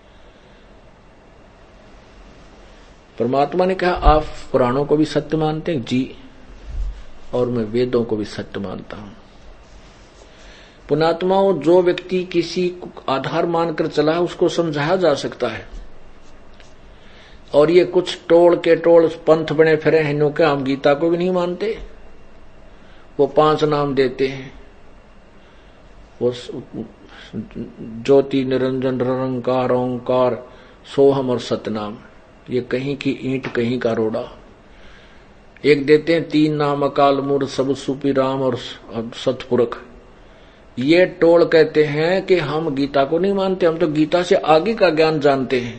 परमात्मा ने कहा, आप पुराणों को भी सत्य मानते हैं? जी, और मैं वेदों को भी सत्य मानता हूं। पुणात्माओं, जो व्यक्ति किसी आधार मानकर चला है उसको समझाया जा सकता है, और ये कुछ टोल के टोल पंथ बने फिरे हैं, नो के हम गीता को भी नहीं मानते। वो पांच नाम देते हैं, वो ज्योति निरंजन निरंकार ओंकार सोहम और सतनाम, ये कहीं की ईंट कहीं का रोड़ा। एक देते हैं तीन नाम अकाल मूर्त सब सुपी राम और सतपुरख। ये टोल कहते हैं कि हम गीता को नहीं मानते, हम तो गीता से आगे का ज्ञान जानते हैं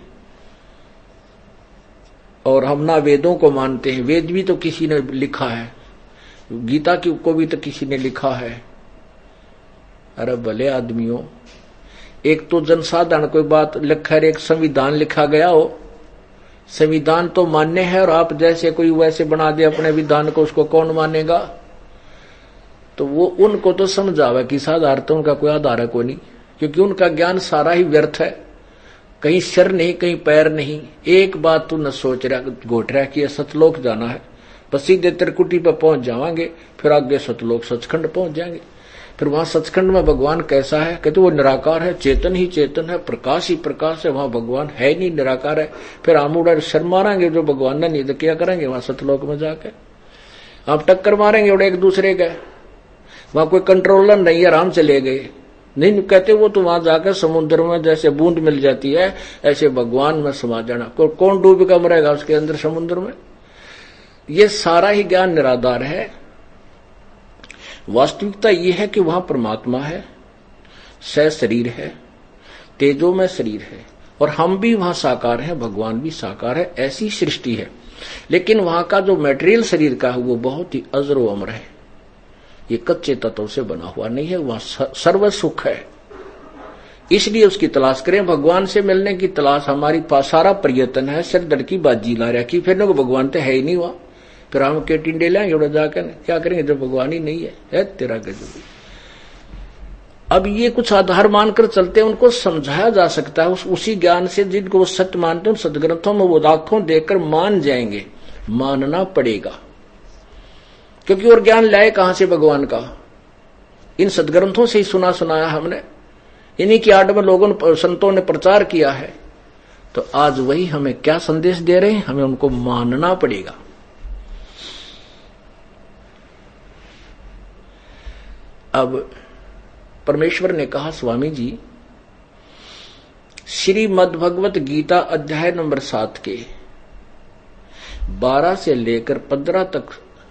और हम ना वेदों को मानते हैं। वेद भी तो किसी ने लिखा है, गीता की को भी तो किसी ने लिखा है। अरे भले आदमियों, एक तो जनसाधारण कोई बात लिखा है, एक संविधान लिखा गया हो, संविधान तो मान्य है और आप जैसे कोई वैसे बना दे अपने विधान को, उसको कौन मानेगा? तो वो उनको तो समझावे कि आधार तो उनका कोई आधार है कोई नहीं, क्योंकि उनका ज्ञान सारा ही व्यर्थ है, कहीं सिर नहीं कहीं पैर नहीं। एक बात तू न सोच रहा घोट रहा कि सतलोक जाना है, बस सीधे त्रिकुटी पर पहुंच जावांगे, फिर आगे सतलोक सचखंड पहुंच जाएंगे। फिर वहां सचखंड में भगवान कैसा है? कहते वो निराकार है, चेतन ही चेतन है, प्रकाश ही प्रकाश है, वहां भगवान है नहीं, निराकार है। फिर हम उड़ा शर मारेंगे जो भगवान ने नहीं, तो क्या करेंगे वहां सतलोक में जाके? आप टक्कर मारेंगे उड़े एक दूसरे का, वहां कोई कंट्रोलर नहीं, आराम चले गए। नहीं कहते वो तो वहां जाकर समुद्र में जैसे बूंद मिल जाती है ऐसे भगवान में समा जाना। कौन डूब कर मरेगा उसके अंदर समुद्र में? ये सारा ही ज्ञान निराधार है। वास्तविकता यह है कि वहां परमात्मा है, सह शरीर है, तेजो में शरीर है, और हम भी वहां साकार हैं, भगवान भी साकार है। ऐसी सृष्टि है, लेकिन वहां का जो मटेरियल शरीर का है वो बहुत ही अजरो अमर है, ये कच्चे तत्वों से बना हुआ नहीं है। वहां सर्व सुख है, इसलिए उसकी तलाश करें। भगवान से मिलने की तलाश हमारी पास सारा प्रयत्न है, सिर दड़ की बाजी ला रहा की फिर को भगवान तो है ही नहीं हुआ, फिर हम के टिंडे लाएंगे जाकर क्या करेंगे जब भगवान ही नहीं है, है तेरा गजब। अब ये कुछ आधार मानकर चलते हैं, उनको समझाया जा सकता है उस, उसी ज्ञान से जिनको वो सत्य मानते हैं सदग्रंथों में वो आंखों देखकर मान जाएंगे, मानना पड़ेगा। क्योंकि और ज्ञान लाए कहां से भगवान का, इन सदग्रंथों से ही सुना सुनाया हमने, इन्हीं की आड़ में लोगों संतों ने प्रचार किया है। तो आज वही हमें क्या संदेश दे रहे हैं, हमें उनको मानना पड़ेगा। अब परमेश्वर ने कहा, स्वामी जी श्रीमद् भगवत गीता अध्याय नंबर सात के बारह से लेकर पंद्रह तक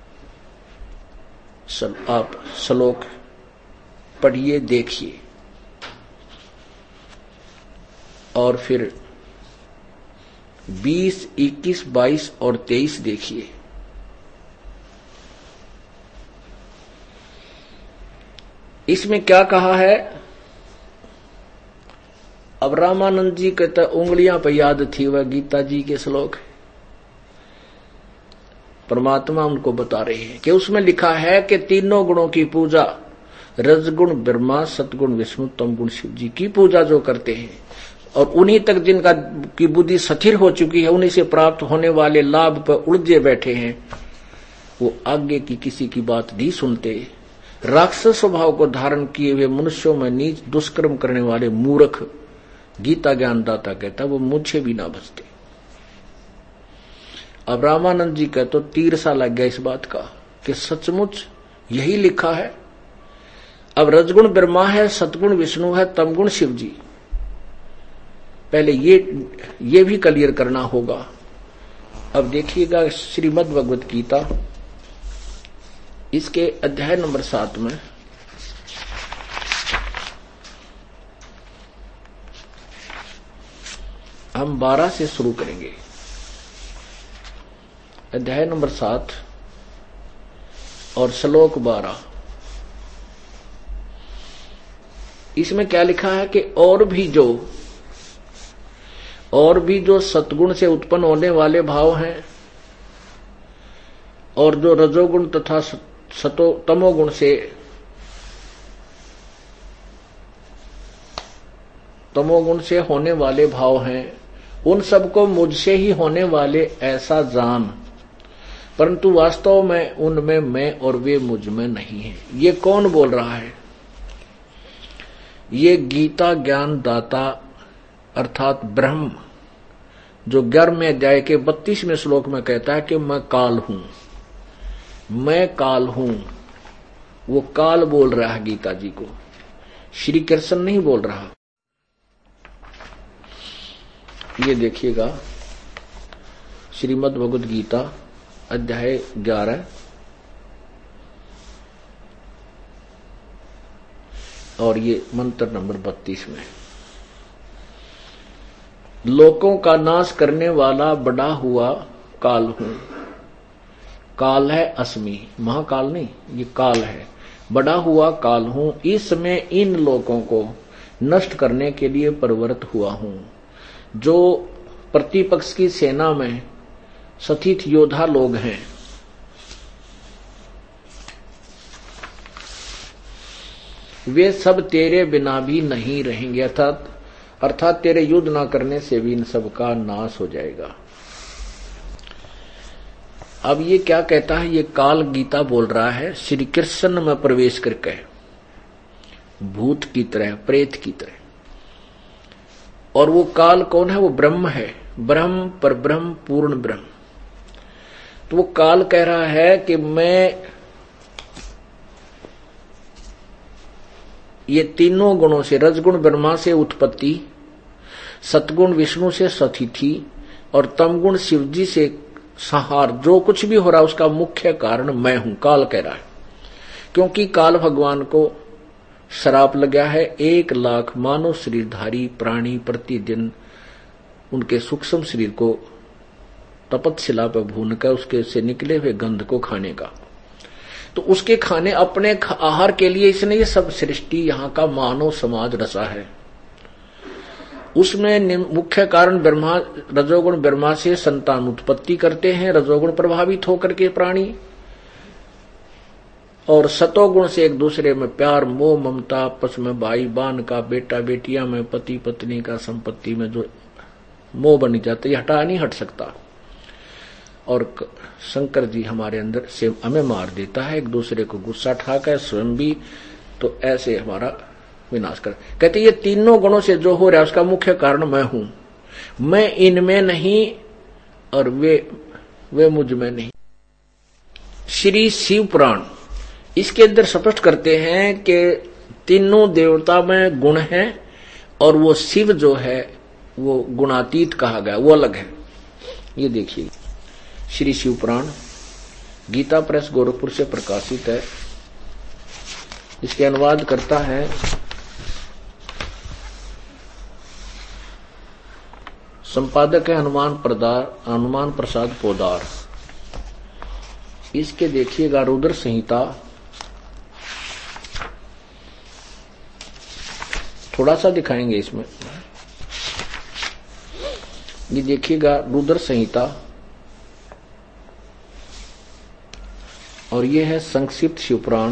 सल, आप श्लोक पढ़िए, देखिए, और फिर बीस, इक्कीस, बाईस और तेईस देखिए। इसमें क्या कहा है? अब रामानंद जी कहते उंगलियां पर याद थी वह गीता जी के श्लोक, परमात्मा उनको बता रहे हैं कि उसमें लिखा है कि तीनों गुणों की पूजा, रजगुण ब्रह्मा, सतगुण विष्णु, तमगुण शिव जी की पूजा जो करते हैं, और उन्हीं तक जिनका की बुद्धि स्थिर हो चुकी है, उन्हीं से प्राप्त होने वाले लाभ पर उलझे बैठे हैं, वो आगे की किसी की बात नहीं सुनते। राक्षस स्वभाव को धारण किए हुए मनुष्यों में नीच दुष्कर्म करने वाले मूर्ख, गीता ज्ञानदाता कहता वो मुझे भी ना बचते। अब रामानंद जी कहते तो तीर सा लग गया इस बात का कि सचमुच यही लिखा है। अब रजगुण ब्रह्मा है, सतगुण विष्णु है, तमगुण शिव जी, पहले ये ये भी क्लियर करना होगा। अब देखिएगा श्रीमद् भगवत गीता इसके अध्याय नंबर सात में हम बारह से शुरू करेंगे। अध्याय नंबर सात और श्लोक बारह। इसमें क्या लिखा है कि और भी जो और भी जो सतगुण से उत्पन्न होने वाले भाव हैं, और जो रजोगुण तथा सतो तमोगुण से तमोगुण से होने वाले भाव हैं, उन सबको मुझसे ही होने वाले ऐसा जान, परंतु वास्तव में उनमें मैं और वे मुझ में नहीं है। ये कौन बोल रहा है? ये गीता ज्ञान दाता अर्थात ब्रह्म, जो ग्यारहवें अध्याय के बत्तीसवें श्लोक में कहता है कि मैं काल हूं, मैं काल हूं। वो काल बोल रहा है गीता जी को, श्री कृष्ण नहीं बोल रहा। ये देखिएगा श्रीमद् भगवद गीता अध्याय ग्यारह और ये मंत्र नंबर बत्तीस में, लोकों का नाश करने वाला बड़ा हुआ काल हूं। काल है अस्मि, महाकाल नहीं, ये काल है, बड़ा हुआ काल हूं। इसमें इन लोगों को नष्ट करने के लिए प्रवृत्त हुआ हूं। जो प्रतिपक्ष की सेना में सथित योद्धा लोग हैं, वे सब तेरे बिना भी नहीं रहेंगे, अर्थात अर्थात तेरे युद्ध ना करने से भी इन सब का नाश हो जाएगा। अब ये क्या कहता है? ये काल गीता बोल रहा है श्री कृष्ण में प्रवेश करके, भूत की तरह, प्रेत की तरह। और वो काल कौन है? वो ब्रह्म है, ब्रह्म पर ब्रह्म पूर्ण ब्रह्म। तो वो काल कह रहा है कि मैं ये तीनों गुणों से, रजगुण ब्रह्मा से उत्पत्ति, सतगुण विष्णु से स्थिति और तमगुण शिवजी से संहार, जो कुछ भी हो रहा है उसका मुख्य कारण मैं हूं, काल कह रहा है। क्योंकि काल भगवान को श्राप लगा है, एक लाख मानव शरीरधारी प्राणी प्रतिदिन उनके सूक्ष्म शरीर को तपतशिला पर भून कर उसके से निकले हुए गंध को खाने का। तो उसके खाने अपने आहार के लिए इसने ये सब सृष्टि, यहाँ का मानव समाज रचा है। उसमें मुख्य कारण ब्रह्मा, रजोगुण ब्रह्मा से संतान उत्पत्ति करते हैं, रजोगुण प्रभावित होकर के प्राणी, और सतोगुण से एक दूसरे में प्यार, मोह, ममता, आपस में भाई बहन का, बेटा बेटिया में, पति पत्नी का, संपत्ति में जो मोह बन जाता है, हटा नहीं हट सकता। और शंकर जी हमारे अंदर से हमें मार देता है, एक दूसरे को गुस्सा ठाकर स्वयं भी, तो ऐसे हमारा विनाश कर। कहते ये तीनों गुणों से जो हो रहा है उसका मुख्य कारण मैं हूं, मैं इनमें नहीं और वे वे मुझ में नहीं। श्री शिव पुराण इसके अंदर स्पष्ट करते हैं कि तीनों देवता में गुण हैं और वो शिव जो है वो गुणातीत कहा गया, वो अलग है। ये देखिए श्री शिव पुराण गीता प्रेस गोरखपुर से प्रकाशित है। इसके अनुवाद करता है संपादक है हनुमान प्रदार हनुमान प्रसाद पोदार। इसके देखिएगा रुद्र संहिता, थोड़ा सा दिखाएंगे इसमें। ये देखिएगा रुद्र संहिता, और ये है संक्षिप्त शिवपुराण,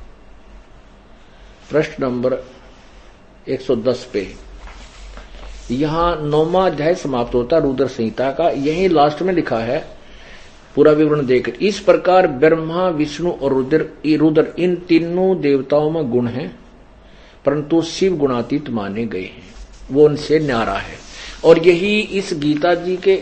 पृष्ठ नंबर एक सौ दस पे। यहां नौवां अध्याय समाप्त होता रुद्र संहिता का। यही लास्ट में लिखा है पूरा विवरण देकर, इस प्रकार ब्रह्मा, विष्णु और रुद्र रुद्र इन तीनों देवताओं में गुण हैं, परंतु शिव गुणातीत माने गए हैं, वो उनसे न्यारा है। और यही इस गीता जी के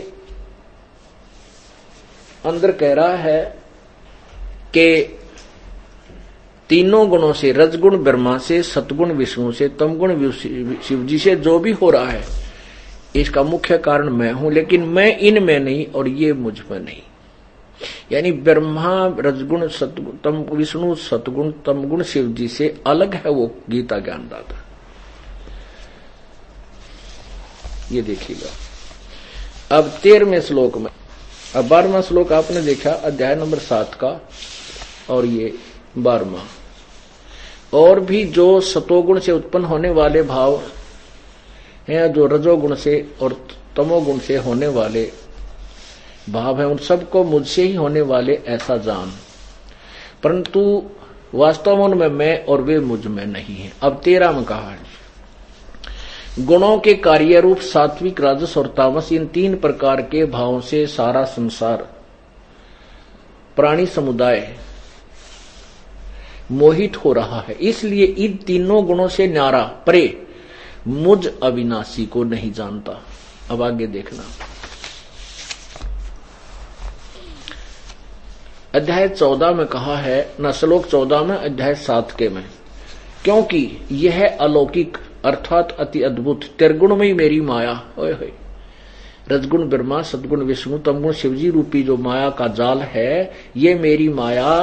अंदर कह रहा है कि तीनों गुणों से, रजगुण ब्रह्मा से, सतगुण विष्णु से, तमगुण शिव जी से जो भी हो रहा है इसका मुख्य कारण मैं हूं, लेकिन मैं इनमें नहीं और ये मुझ में नहीं। यानी ब्रह्मा, रजगुण, सतगुण, तम विष्णु, सतगुण, तमगुण शिव जी से अलग है वो गीता ज्ञानदाता। ये देखिएगा अब तेरहवें श्लोक में। अब बारहवां श्लोक आपने देखा अध्याय नंबर सात का, और ये बारहवां। और भी जो सतोगुण से उत्पन्न होने वाले भाव हैं, जो रजोगुण से और तमोगुण से होने वाले भाव है, उन सबको मुझसे ही होने वाले ऐसा जान, परंतु वास्तव में उनमें मैं और वे मुझ में नहीं है। अब तेरह में कहा है गुणों के कार्य रूप सात्विक, राजस और तामस, इन तीन प्रकार के भावों से सारा संसार प्राणी समुदाय मोहित हो रहा है। इसलिए इन तीनों गुणों से न्यारा परे मुझ अविनाशी को नहीं जानता। अब आगे देखना अध्याय चौदह में कहा है, न श्लोक चौदह में अध्याय सात के में, क्योंकि यह अलौकिक अर्थात अति अद्भुत त्रिगुण में ही मेरी माया, ओए होए, रजगुण ब्रह्मा, सदगुण विष्णु, तमगुण शिवजी रूपी जो माया का जाल है, ये मेरी माया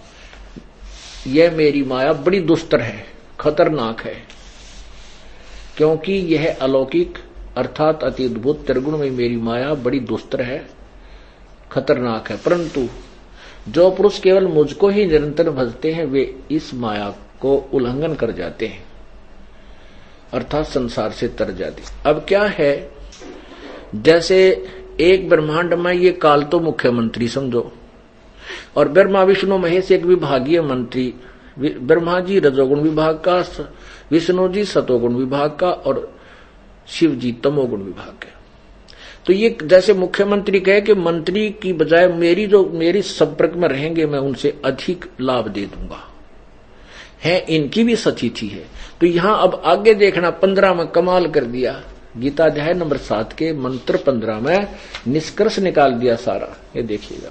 यह मेरी माया बड़ी दुस्तर है, खतरनाक है। क्योंकि यह अलौकिक अर्थात अति अद्भुत त्रिगुण में मेरी माया बड़ी दुस्तर है, खतरनाक है, परंतु जो पुरुष केवल मुझको ही निरंतर भजते हैं वे इस माया को उल्लंघन कर जाते हैं, अर्थात संसार से तर जाते। अब क्या है, जैसे एक ब्रह्मांड में ये काल तो मुख्यमंत्री समझो, और ब्रह्मा विष्णु महेश एक विभागीय मंत्री, ब्रह्मा जी रजोगुण विभाग का, विष्णु जी सतोगुण विभाग का और शिव जी तमोगुण विभाग का। तो ये जैसे मुख्यमंत्री कहे कि मंत्री की बजाय मेरी जो मेरी संपर्क में रहेंगे मैं उनसे अधिक लाभ दे दूंगा, है इनकी भी सचिथि है। तो यहां अब आगे देखना, पंद्रह में कमाल कर दिया, गीता अध्याय नंबर सात के मंत्र पंद्रह में निष्कर्ष निकाल दिया सारा। ये देखिएगा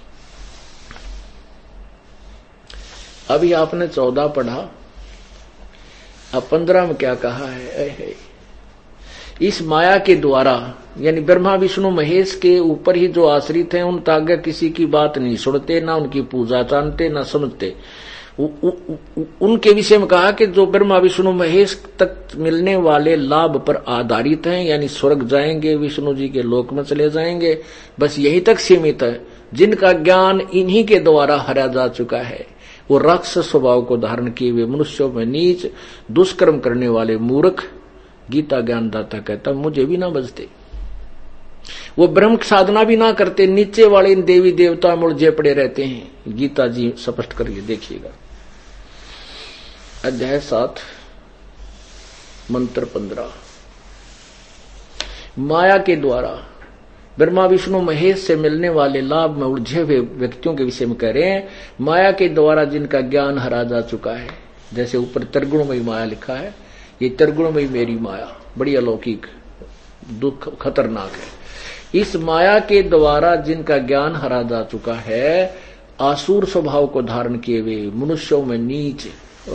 अभी आपने चौदह पढ़ा, अब पंद्रह में क्या कहा है, ऐ है इस माया के द्वारा, यानी ब्रह्मा विष्णु महेश के ऊपर ही जो आश्रित हैं उन आगे किसी की बात नहीं सुनते, ना उनकी पूजा जानते, ना समझते। उ, उ, उ, उनके विषय में कहा कि जो ब्रह्मा विष्णु महेश तक मिलने वाले लाभ पर आधारित हैं, यानी स्वर्ग जाएंगे, विष्णु जी के लोक में चले जाएंगे, बस यही तक सीमित है। जिनका ज्ञान इन्हीं के द्वारा हरा जा चुका है, वो राक्षस स्वभाव को धारण किए हुए मनुष्यों में नीच दुष्कर्म करने वाले मूर्ख गीता ज्ञानदाता कहता मुझे भी ना बजते, वो ब्रह्म साधना भी ना करते, नीचे वाले इन देवी देवता मुड़जे पड़े रहते हैं। गीता जी स्पष्ट करिए, देखिएगा अध्याय सात मंत्र पंद्रह। माया के द्वारा ब्रह्मा विष्णु महेश से मिलने वाले लाभ में उलझे हुए व्यक्तियों के विषय में कह रहे हैं, माया के द्वारा जिनका ज्ञान हरा जा चुका है। जैसे ऊपर त्रिगुणमयी माया लिखा है, ये त्रिगुणमयी मेरी माया बड़ी अलौकिक दुख खतरनाक है। इस माया के द्वारा जिनका ज्ञान हरा जा चुका है, आसुर स्वभाव को धारण किए हुए मनुष्यों में नीच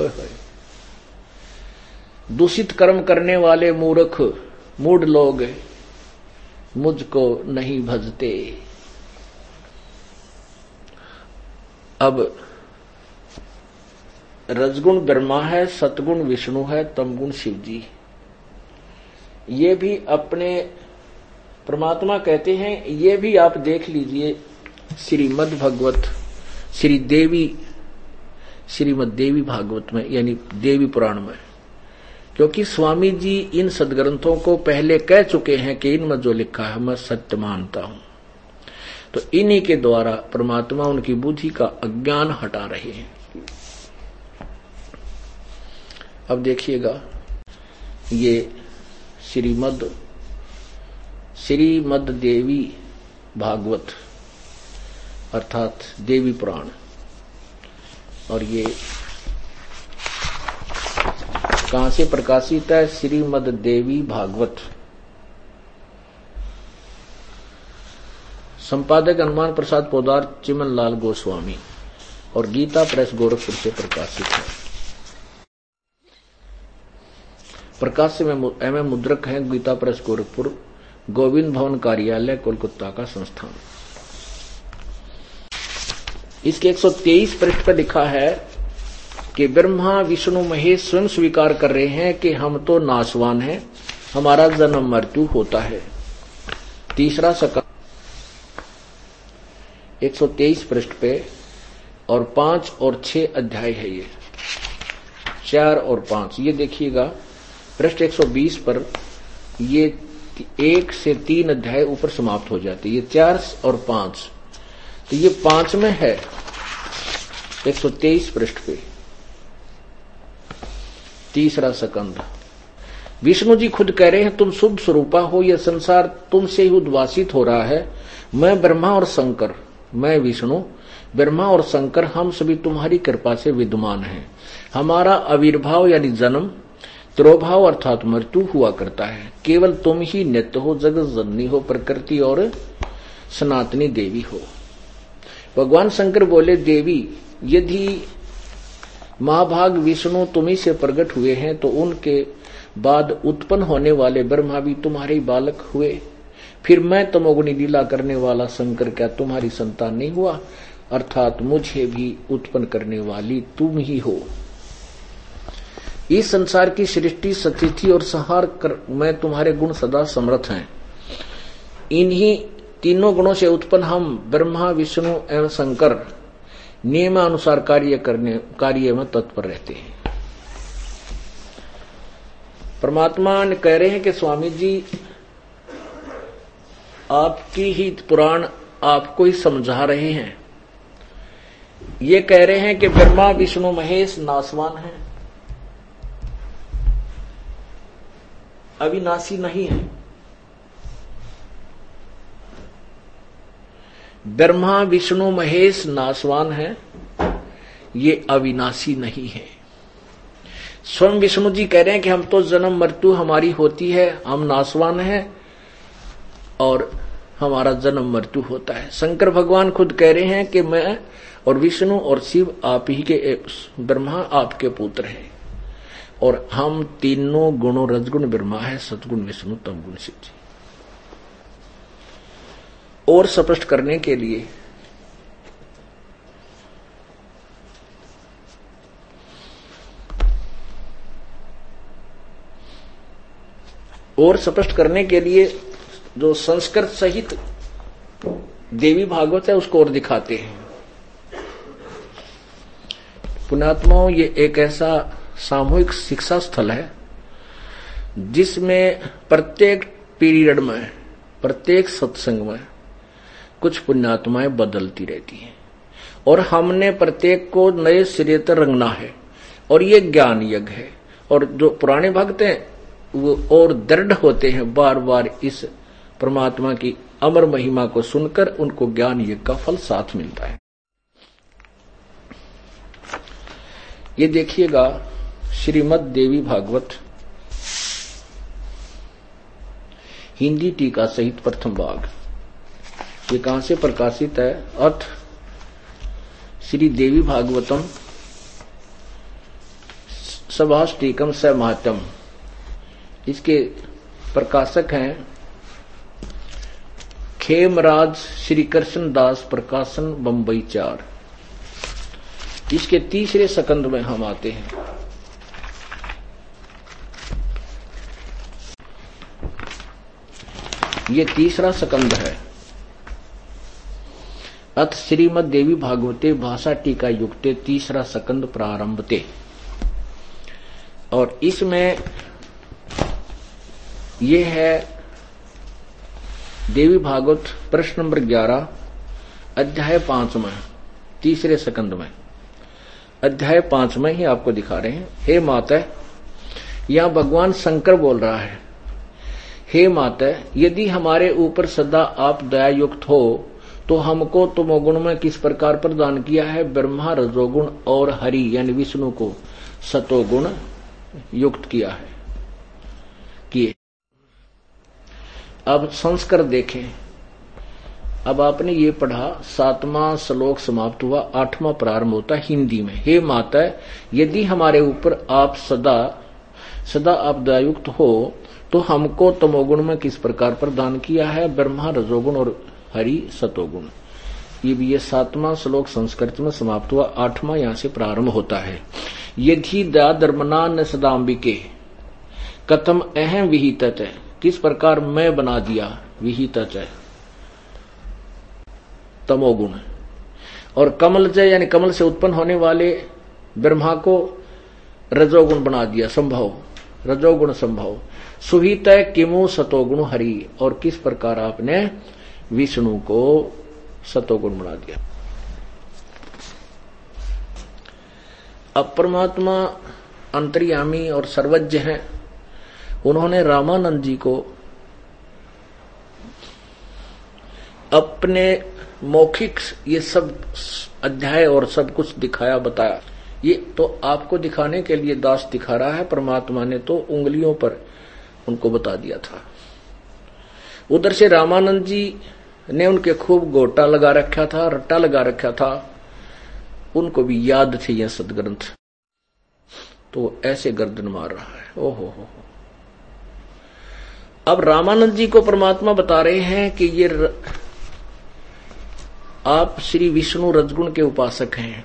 दूषित कर्म करने वाले मूर्ख मूढ़ लोग मुझको नहीं भजते। अब रजगुण ब्रह्मा है, सतगुण विष्णु है, तमगुण शिव जी। ये भी अपने परमात्मा कहते हैं, ये भी आप देख लीजिए श्रीमद् भगवत श्री देवी श्रीमद् देवी भागवत में, यानी देवी पुराण में, क्योंकि स्वामी जी इन सदग्रंथों को पहले कह चुके हैं कि इनमें जो लिखा है मैं सत्य मानता हूं। तो इन्हीं के द्वारा परमात्मा उनकी बुद्धि का अज्ञान हटा रहे हैं। अब देखिएगा, ये श्रीमद् श्रीमद् देवी भागवत अर्थात देवी पुराण, और ये कहां से प्रकाशित है? श्रीमद् देवी भागवत, संपादक हनुमान प्रसाद पोदार चिमन लाल गोस्वामी, और गीता प्रेस गोरखपुर से प्रकाशित है। प्रकाश में एम ए मुद्रक है गीता प्रेस गोरखपुर, गोविंद भवन कार्यालय कोलकाता का संस्थान। इसके एक सौ तेईस पृष्ठ पर लिखा है कि ब्रह्मा विष्णु महेश स्वयं स्वीकार कर रहे हैं कि हम तो नाशवान हैं, हमारा जन्म मृत्यु होता है। तीसरा सकल एक सौ तेईस पृष्ठ पे, और पांच और छह अध्याय है, ये चार और पांच। ये देखिएगा पृष्ठ एक सौ बीस पर, ये एक से तीन अध्याय ऊपर समाप्त हो जाते, ये चार और पांच। तो ये पांच में है एक सौ तेईस पृष्ठ पे, तीसरा सकंद। विष्णु जी खुद कह रहे हैं तुम शुभ स्वरूपा हो, यह संसार तुमसे ही उद्वासित हो रहा है। मैं ब्रह्मा और शंकर, मैं विष्णु ब्रह्मा और शंकर, हम सभी तुम्हारी कृपा से विद्यमान हैं। हमारा आविर्भाव यानी जन्म, तिरोभाव अर्थात मृत्यु हुआ करता है। केवल तुम ही नित्य हो, जगत जननी हो, प्रकृति और सनातनी देवी हो। भगवान शंकर बोले, देवी यदि महाभाग विष्णु तुम्ही से प्रकट हुए हैं, तो उनके बाद उत्पन्न होने वाले ब्रह्मा भी तुम्हारे बालक हुए। फिर मैं तमोगुणी लीला करने वाला शंकर क्या तुम्हारी संतान नहीं हुआ? अर्थात मुझे भी उत्पन्न करने वाली तुम ही हो। इस संसार की सृष्टि, स्थिति और संहार कर मैं तुम्हारे गुण सदा समर्थ हैं। इन्हीं तीनों गुणों से उत्पन्न हम ब्रह्मा विष्णु एवं शंकर नियमानुसार कार्य करने कार्य में तत्पर रहते हैं। परमात्मा ने कह रहे हैं कि स्वामी जी आपकी ही पुराण आपको ही समझा रहे हैं। ये कह रहे हैं कि ब्रह्मा विष्णु महेश नाशवान है, अविनाशी नहीं है। ब्रह्मा विष्णु महेश नाशवान है, ये अविनाशी नहीं है। स्वयं विष्णु जी कह रहे हैं कि हम तो जन्म मृत्यु हमारी होती है, हम नाशवान हैं और हमारा जन्म मृत्यु होता है। शंकर भगवान खुद कह रहे हैं कि मैं और विष्णु और शिव आप ही के, ब्रह्मा आपके पुत्र हैं, और हम तीनों गुणों रजगुण ब्रह्मा है, सतगुण विष्णु, तमगुण शिव जी। और स्पष्ट करने के लिए और स्पष्ट करने के लिए जो संस्कृत सहित देवी भागवत है उसको और दिखाते हैं। पुण्यात्माओं, ये एक ऐसा सामूहिक शिक्षा स्थल है जिसमें प्रत्येक पीरियड में, प्रत्येक सत्संग में कुछ पुण्यात्माएं बदलती रहती हैं और हमने प्रत्येक को नए सिरे से रंगना है। और ये ज्ञान यज्ञ है। और जो पुराने भक्त हैं वो और दृढ़ होते हैं, बार बार इस परमात्मा की अमर महिमा को सुनकर उनको ज्ञान यज्ञ का फल साथ मिलता है। ये देखिएगा श्रीमद् देवी भागवत हिंदी टीका सहित प्रथम भाग। ये कहां से प्रकाशित है? अथ श्री देवी भागवतम सभाष्टीकम स महात्म। इसके प्रकाशक हैं खेमराज श्री कृष्ण दास प्रकाशन बंबई चार। इसके तीसरे सकंद में हम आते हैं। ये तीसरा सकंद है। अथ श्रीमद् देवी भागवते भाषा टीका युक्ते तीसरा सकंद प्रारंभते। और इसमें ये है देवी भागवत प्रश्न नंबर ग्यारह, अध्याय पांच में, तीसरे सकंद में, अध्याय पांच में ही आपको दिखा रहे हैं। हे माता, यहां भगवान शंकर बोल रहा है, हे माता, यदि हमारे ऊपर सदा आप दयायुक्त हो तो हमको तमोगुण में किस प्रकार प्रदान किया है? ब्रह्मा रजोगुण और हरि यानी विष्णु को सतोगुण युक्त किया है किए। अब संस्कार देखें। अब आपने ये पढ़ा, सातवां श्लोक समाप्त हुआ, आठवां प्रारंभ होता हिंदी में। हे माता, यदि हमारे ऊपर आप सदा सदा आप दयायुक्त हो तो हमको तमोगुण में किस प्रकार प्रदान किया है? ब्रह्मा रजोगुण और हरि सतोगुण। ये भी ये सातवां श्लोक संस्कृत में समाप्त हुआ, आठवां यहां से प्रारंभ होता है। यदि दया धर्मना न सदाम्बिके कथम अहम विहित है, किस प्रकार मैं बना दिया विहित है तमोगुण। और कमल से यानी कमल से उत्पन्न होने वाले ब्रह्मा को रजोगुण बना दिया, संभव रजोगुण संभव। सुहित किमु सतोगुण हरि, और किस प्रकार आपने विष्णु को सतोगुण बना दिया। अब परमात्मा अंतर्यामी और सर्वज्ञ हैं। उन्होंने रामानंद जी को अपने मौखिक ये सब अध्याय और सब कुछ दिखाया, बताया। ये तो आपको दिखाने के लिए दास दिखा रहा है, परमात्मा ने तो उंगलियों पर उनको बता दिया था। उधर से रामानंद जी ने उनके खूब गोटा लगा रखा था, रट्टा लगा रखा था, उनको भी याद थे यह सदग्रंथ, तो ऐसे गर्दन मार रहा है। ओहो हो। अब रामानंद जी को परमात्मा बता रहे हैं कि ये र... आप श्री विष्णु रजगुण के उपासक हैं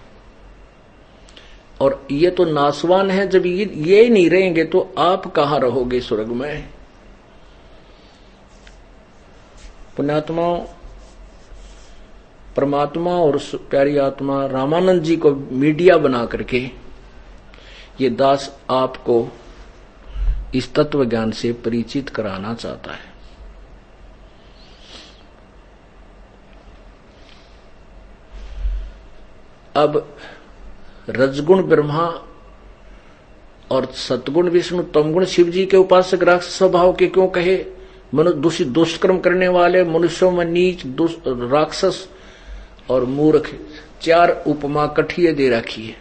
और ये तो नासवान है। जब ये ये नहीं रहेंगे तो आप कहां रहोगे स्वर्ग में? पुण्यात्मा परमात्मा और प्यारी आत्मा रामानंद जी को मीडिया बना करके ये दास आपको इस तत्व ज्ञान से परिचित कराना चाहता है। अब रजगुण ब्रह्मा और सतगुण विष्णु, तमगुण शिव जी के उपासक राक्षस स्वभाव के क्यों कहे? मनुष्य दुष्कर्म करने वाले, मनुष्यों में नीच, राक्षस और मूर्ख, चार उपमा कठिए दे रखी है।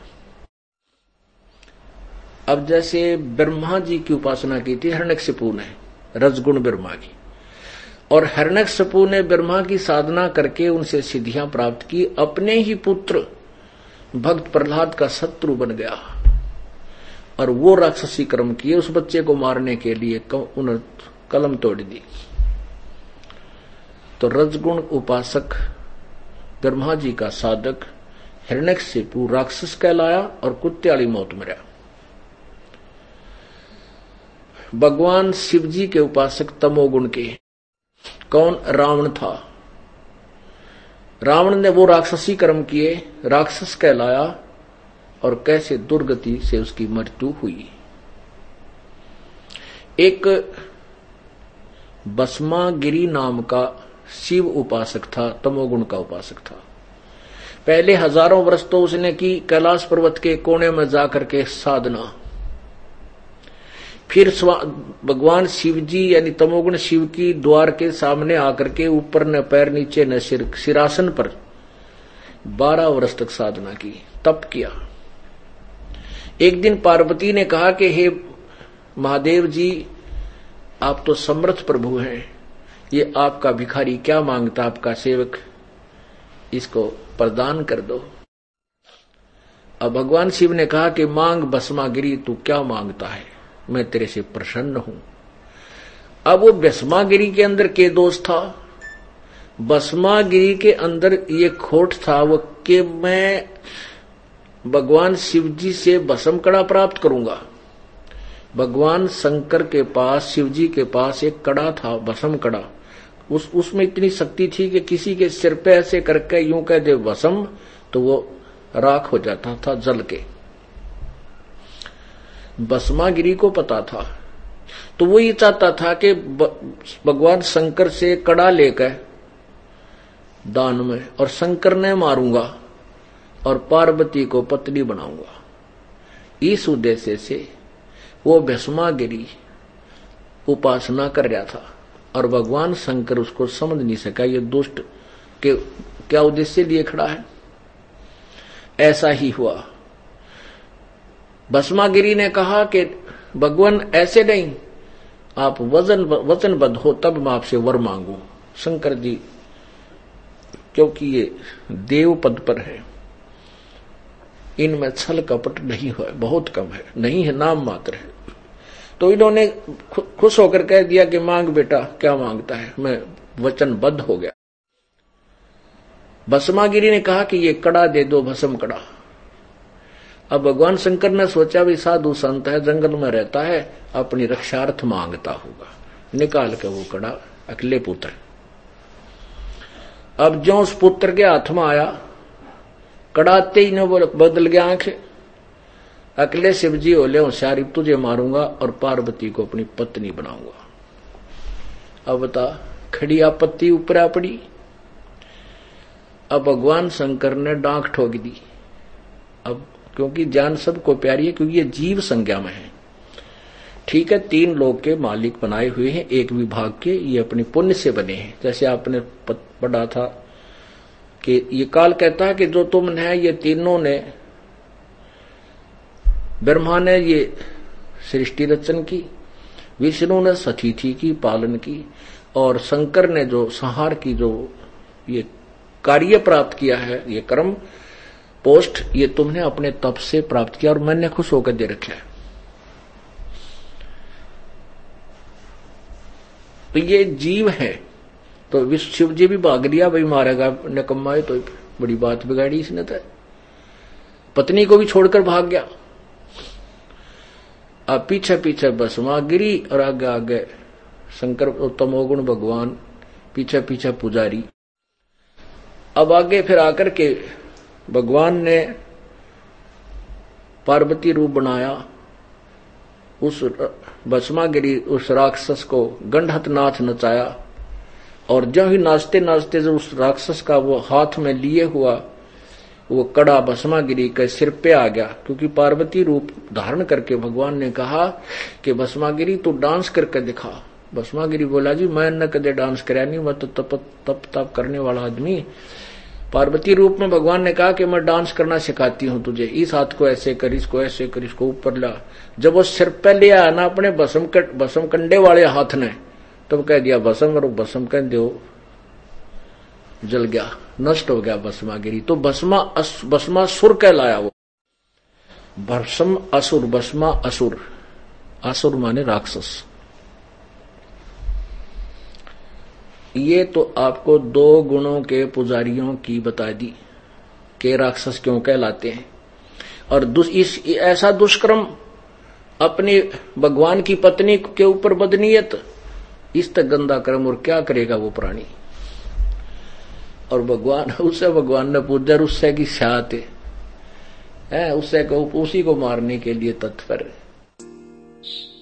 अब जैसे ब्रह्मा जी की उपासना की थी हिरण्यकशिपु ने, रजगुण ब्रह्मा की, और हिरण्यकशिपु ने ब्रह्मा की साधना करके उनसे सिद्धियां प्राप्त की। अपने ही पुत्र भक्त प्रहलाद का शत्रु बन गया और वो राक्षसी कर्म किए, उस बच्चे को मारने के लिए उन्होंने कलम तोड़ दी। तो रजगुण उपासक ब्रह्मा जी का साधक हिरण्यकशिपु राक्षस कहलाया और कुत्ते वाली मौत मरा। भगवान शिव जी के उपासक तमोगुण के कौन? रावण था। रावण ने वो राक्षसी कर्म किए, राक्षस कहलाया और कैसे दुर्गति से उसकी मृत्यु हुई। एक भस्मागिरी नाम का शिव उपासक था, तमोगुण का उपासक था। पहले हजारों वर्ष तो उसने की कैलाश पर्वत के कोने में जाकर के साधना। फिर भगवान शिव जी यानी तमोगुण शिव की द्वार के सामने आकर के ऊपर न पैर नीचे न सिर, सिरासन पर बारह वर्ष तक साधना की, तप किया। एक दिन पार्वती ने कहा कि हे महादेव जी, आप तो समर्थ प्रभु हैं, ये आपका भिखारी क्या मांगता, आपका सेवक, इसको प्रदान कर दो। अब भगवान शिव ने कहा कि मांग भस्मागिरी, तू क्या मांगता है, मैं तेरे से प्रसन्न हूं। अब वो भस्मागिरी के अंदर के दोष था, भस्मागिरी के अंदर ये खोट था वो कि मैं भगवान शिव जी से भस्म कड़ा प्राप्त करूंगा। भगवान शंकर के पास, शिव जी के पास एक कड़ा था, भस्म कड़ा। उस उसमें इतनी शक्ति थी कि किसी के सिर पे ऐसे करके यूं कह दे भस्म, तो वो राख हो जाता था जल के। भस्मागिरी को पता था, तो वो ये चाहता था कि भगवान शंकर से कड़ा लेकर दान में, और शंकर ने मारूंगा और पार्वती को पत्नी बनाऊंगा। इस उद्देश्य से वो भस्मागिरी उपासना कर रहा था, और भगवान शंकर उसको समझ नहीं सका, ये दुष्ट के क्या उद्देश्य लिए खड़ा है। ऐसा ही हुआ। भस्मागिरी ने कहा कि भगवान ऐसे नहीं, आप वजन वचनबद्ध हो तब मैं आपसे वर मांगू। शंकर जी क्योंकि ये देव पद पर है, इनमें छल कपट नहीं है, बहुत कम है, नहीं है, नाम मात्र है। तो इन्होंने खुश होकर कह दिया कि मांग बेटा, क्या मांगता है, मैं वचनबद्ध हो गया। भस्मागिरी ने कहा कि ये कड़ा दे दो, भस्म कड़ा। अब भगवान शंकर ने सोचा भी साधु संत है, जंगल में रहता है, अपनी रक्षार्थ मांगता होगा, निकाल के वो कड़ा अकेले पुत्र। अब जो उस पुत्र के हाथ में आया, कड़ाते ही न बोले बदल गया आंखें। अकेले शिव जी बोले होशियारी, तुझे मारूंगा और पार्वती को अपनी पत्नी बनाऊंगा। अब बता, खड़ी आपत्ति ऊपर पड़ी। अब भगवान शंकर ने डांक ठोक दी। अब क्योंकि जान सबको प्यारी है, क्योंकि ये जीव संज्ञा में है। ठीक है, तीन लोग के मालिक बनाए हुए हैं, एक विभाग के, ये अपने पुण्य से बने हैं। जैसे आपने पढ़ा था कि ये काल कहता है कि जो तुमने है, ये तीनों ने, ब्रह्मा ने ये सृष्टि रचन की, विष्णु ने सतिथि की पालन की, और शंकर ने जो संहार की जो ये कार्य प्राप्त किया है, ये कर्म पोस्ट, ये तुमने अपने तप से प्राप्त किया और मैंने खुश होकर दे रखा है। तो ये जीव है, तो शिव जी भी भाग लिया, भाई मारेगा निकम्मा है, तो बड़ी बात बिगाड़ी इसने। तो पत्नी को भी छोड़कर भाग गया। अब पीछे पीछे भस्मागिरी और आगे आगे शंकर तमोगुण भगवान, पीछे पीछे पुजारी। अब आगे फिर आकर के भगवान ने पार्वती रूप बनाया, उस भस्मागिरी उस राक्षस को गंडहत नाच नचाया, और जब ही नाचते नाचते जब उस राक्षस का वो हाथ में लिए हुआ वो कड़ा भस्मागिरी के सिर पे आ गया, क्योंकि पार्वती रूप धारण करके भगवान ने कहा कि भस्मागिरी तू डांस करके दिखा। भस्मागिरी बोला जी मैं न कदे डांस कराया नहीं, मैं तो तप तप तप करने वाला आदमी। पार्वती रूप में भगवान ने कहा कि मैं डांस करना सिखाती हूं तुझे, इस हाथ को ऐसे कर, इसको ऐसे कर, इसको ऊपर ला। जब वो सिर पे लिया ना अपने भस्म भस्म कंडे वाले हाथ ने, तब कह दिया भस्म, और भस्म कह दो जल गया, नष्ट हो गया भस्मागिरी। तो भस्मा भस्मासुर कहलाया वो। भस्म असुर, भस्मा असुर, असुर माने राक्षस। ये तो आपको दो गुणों के पुजारियों की बता दी के राक्षस क्यों कहलाते हैं। और दुस, इस ऐसा दुष्कर्म अपनी भगवान की पत्नी के ऊपर बदनीयत, इस तक गंदा कर्म, और क्या करेगा वो प्राणी। और भगवान उससे भगवान ने पूछा, उससे की साथ है, उससे को उसी को मारने के लिए तत्पर है।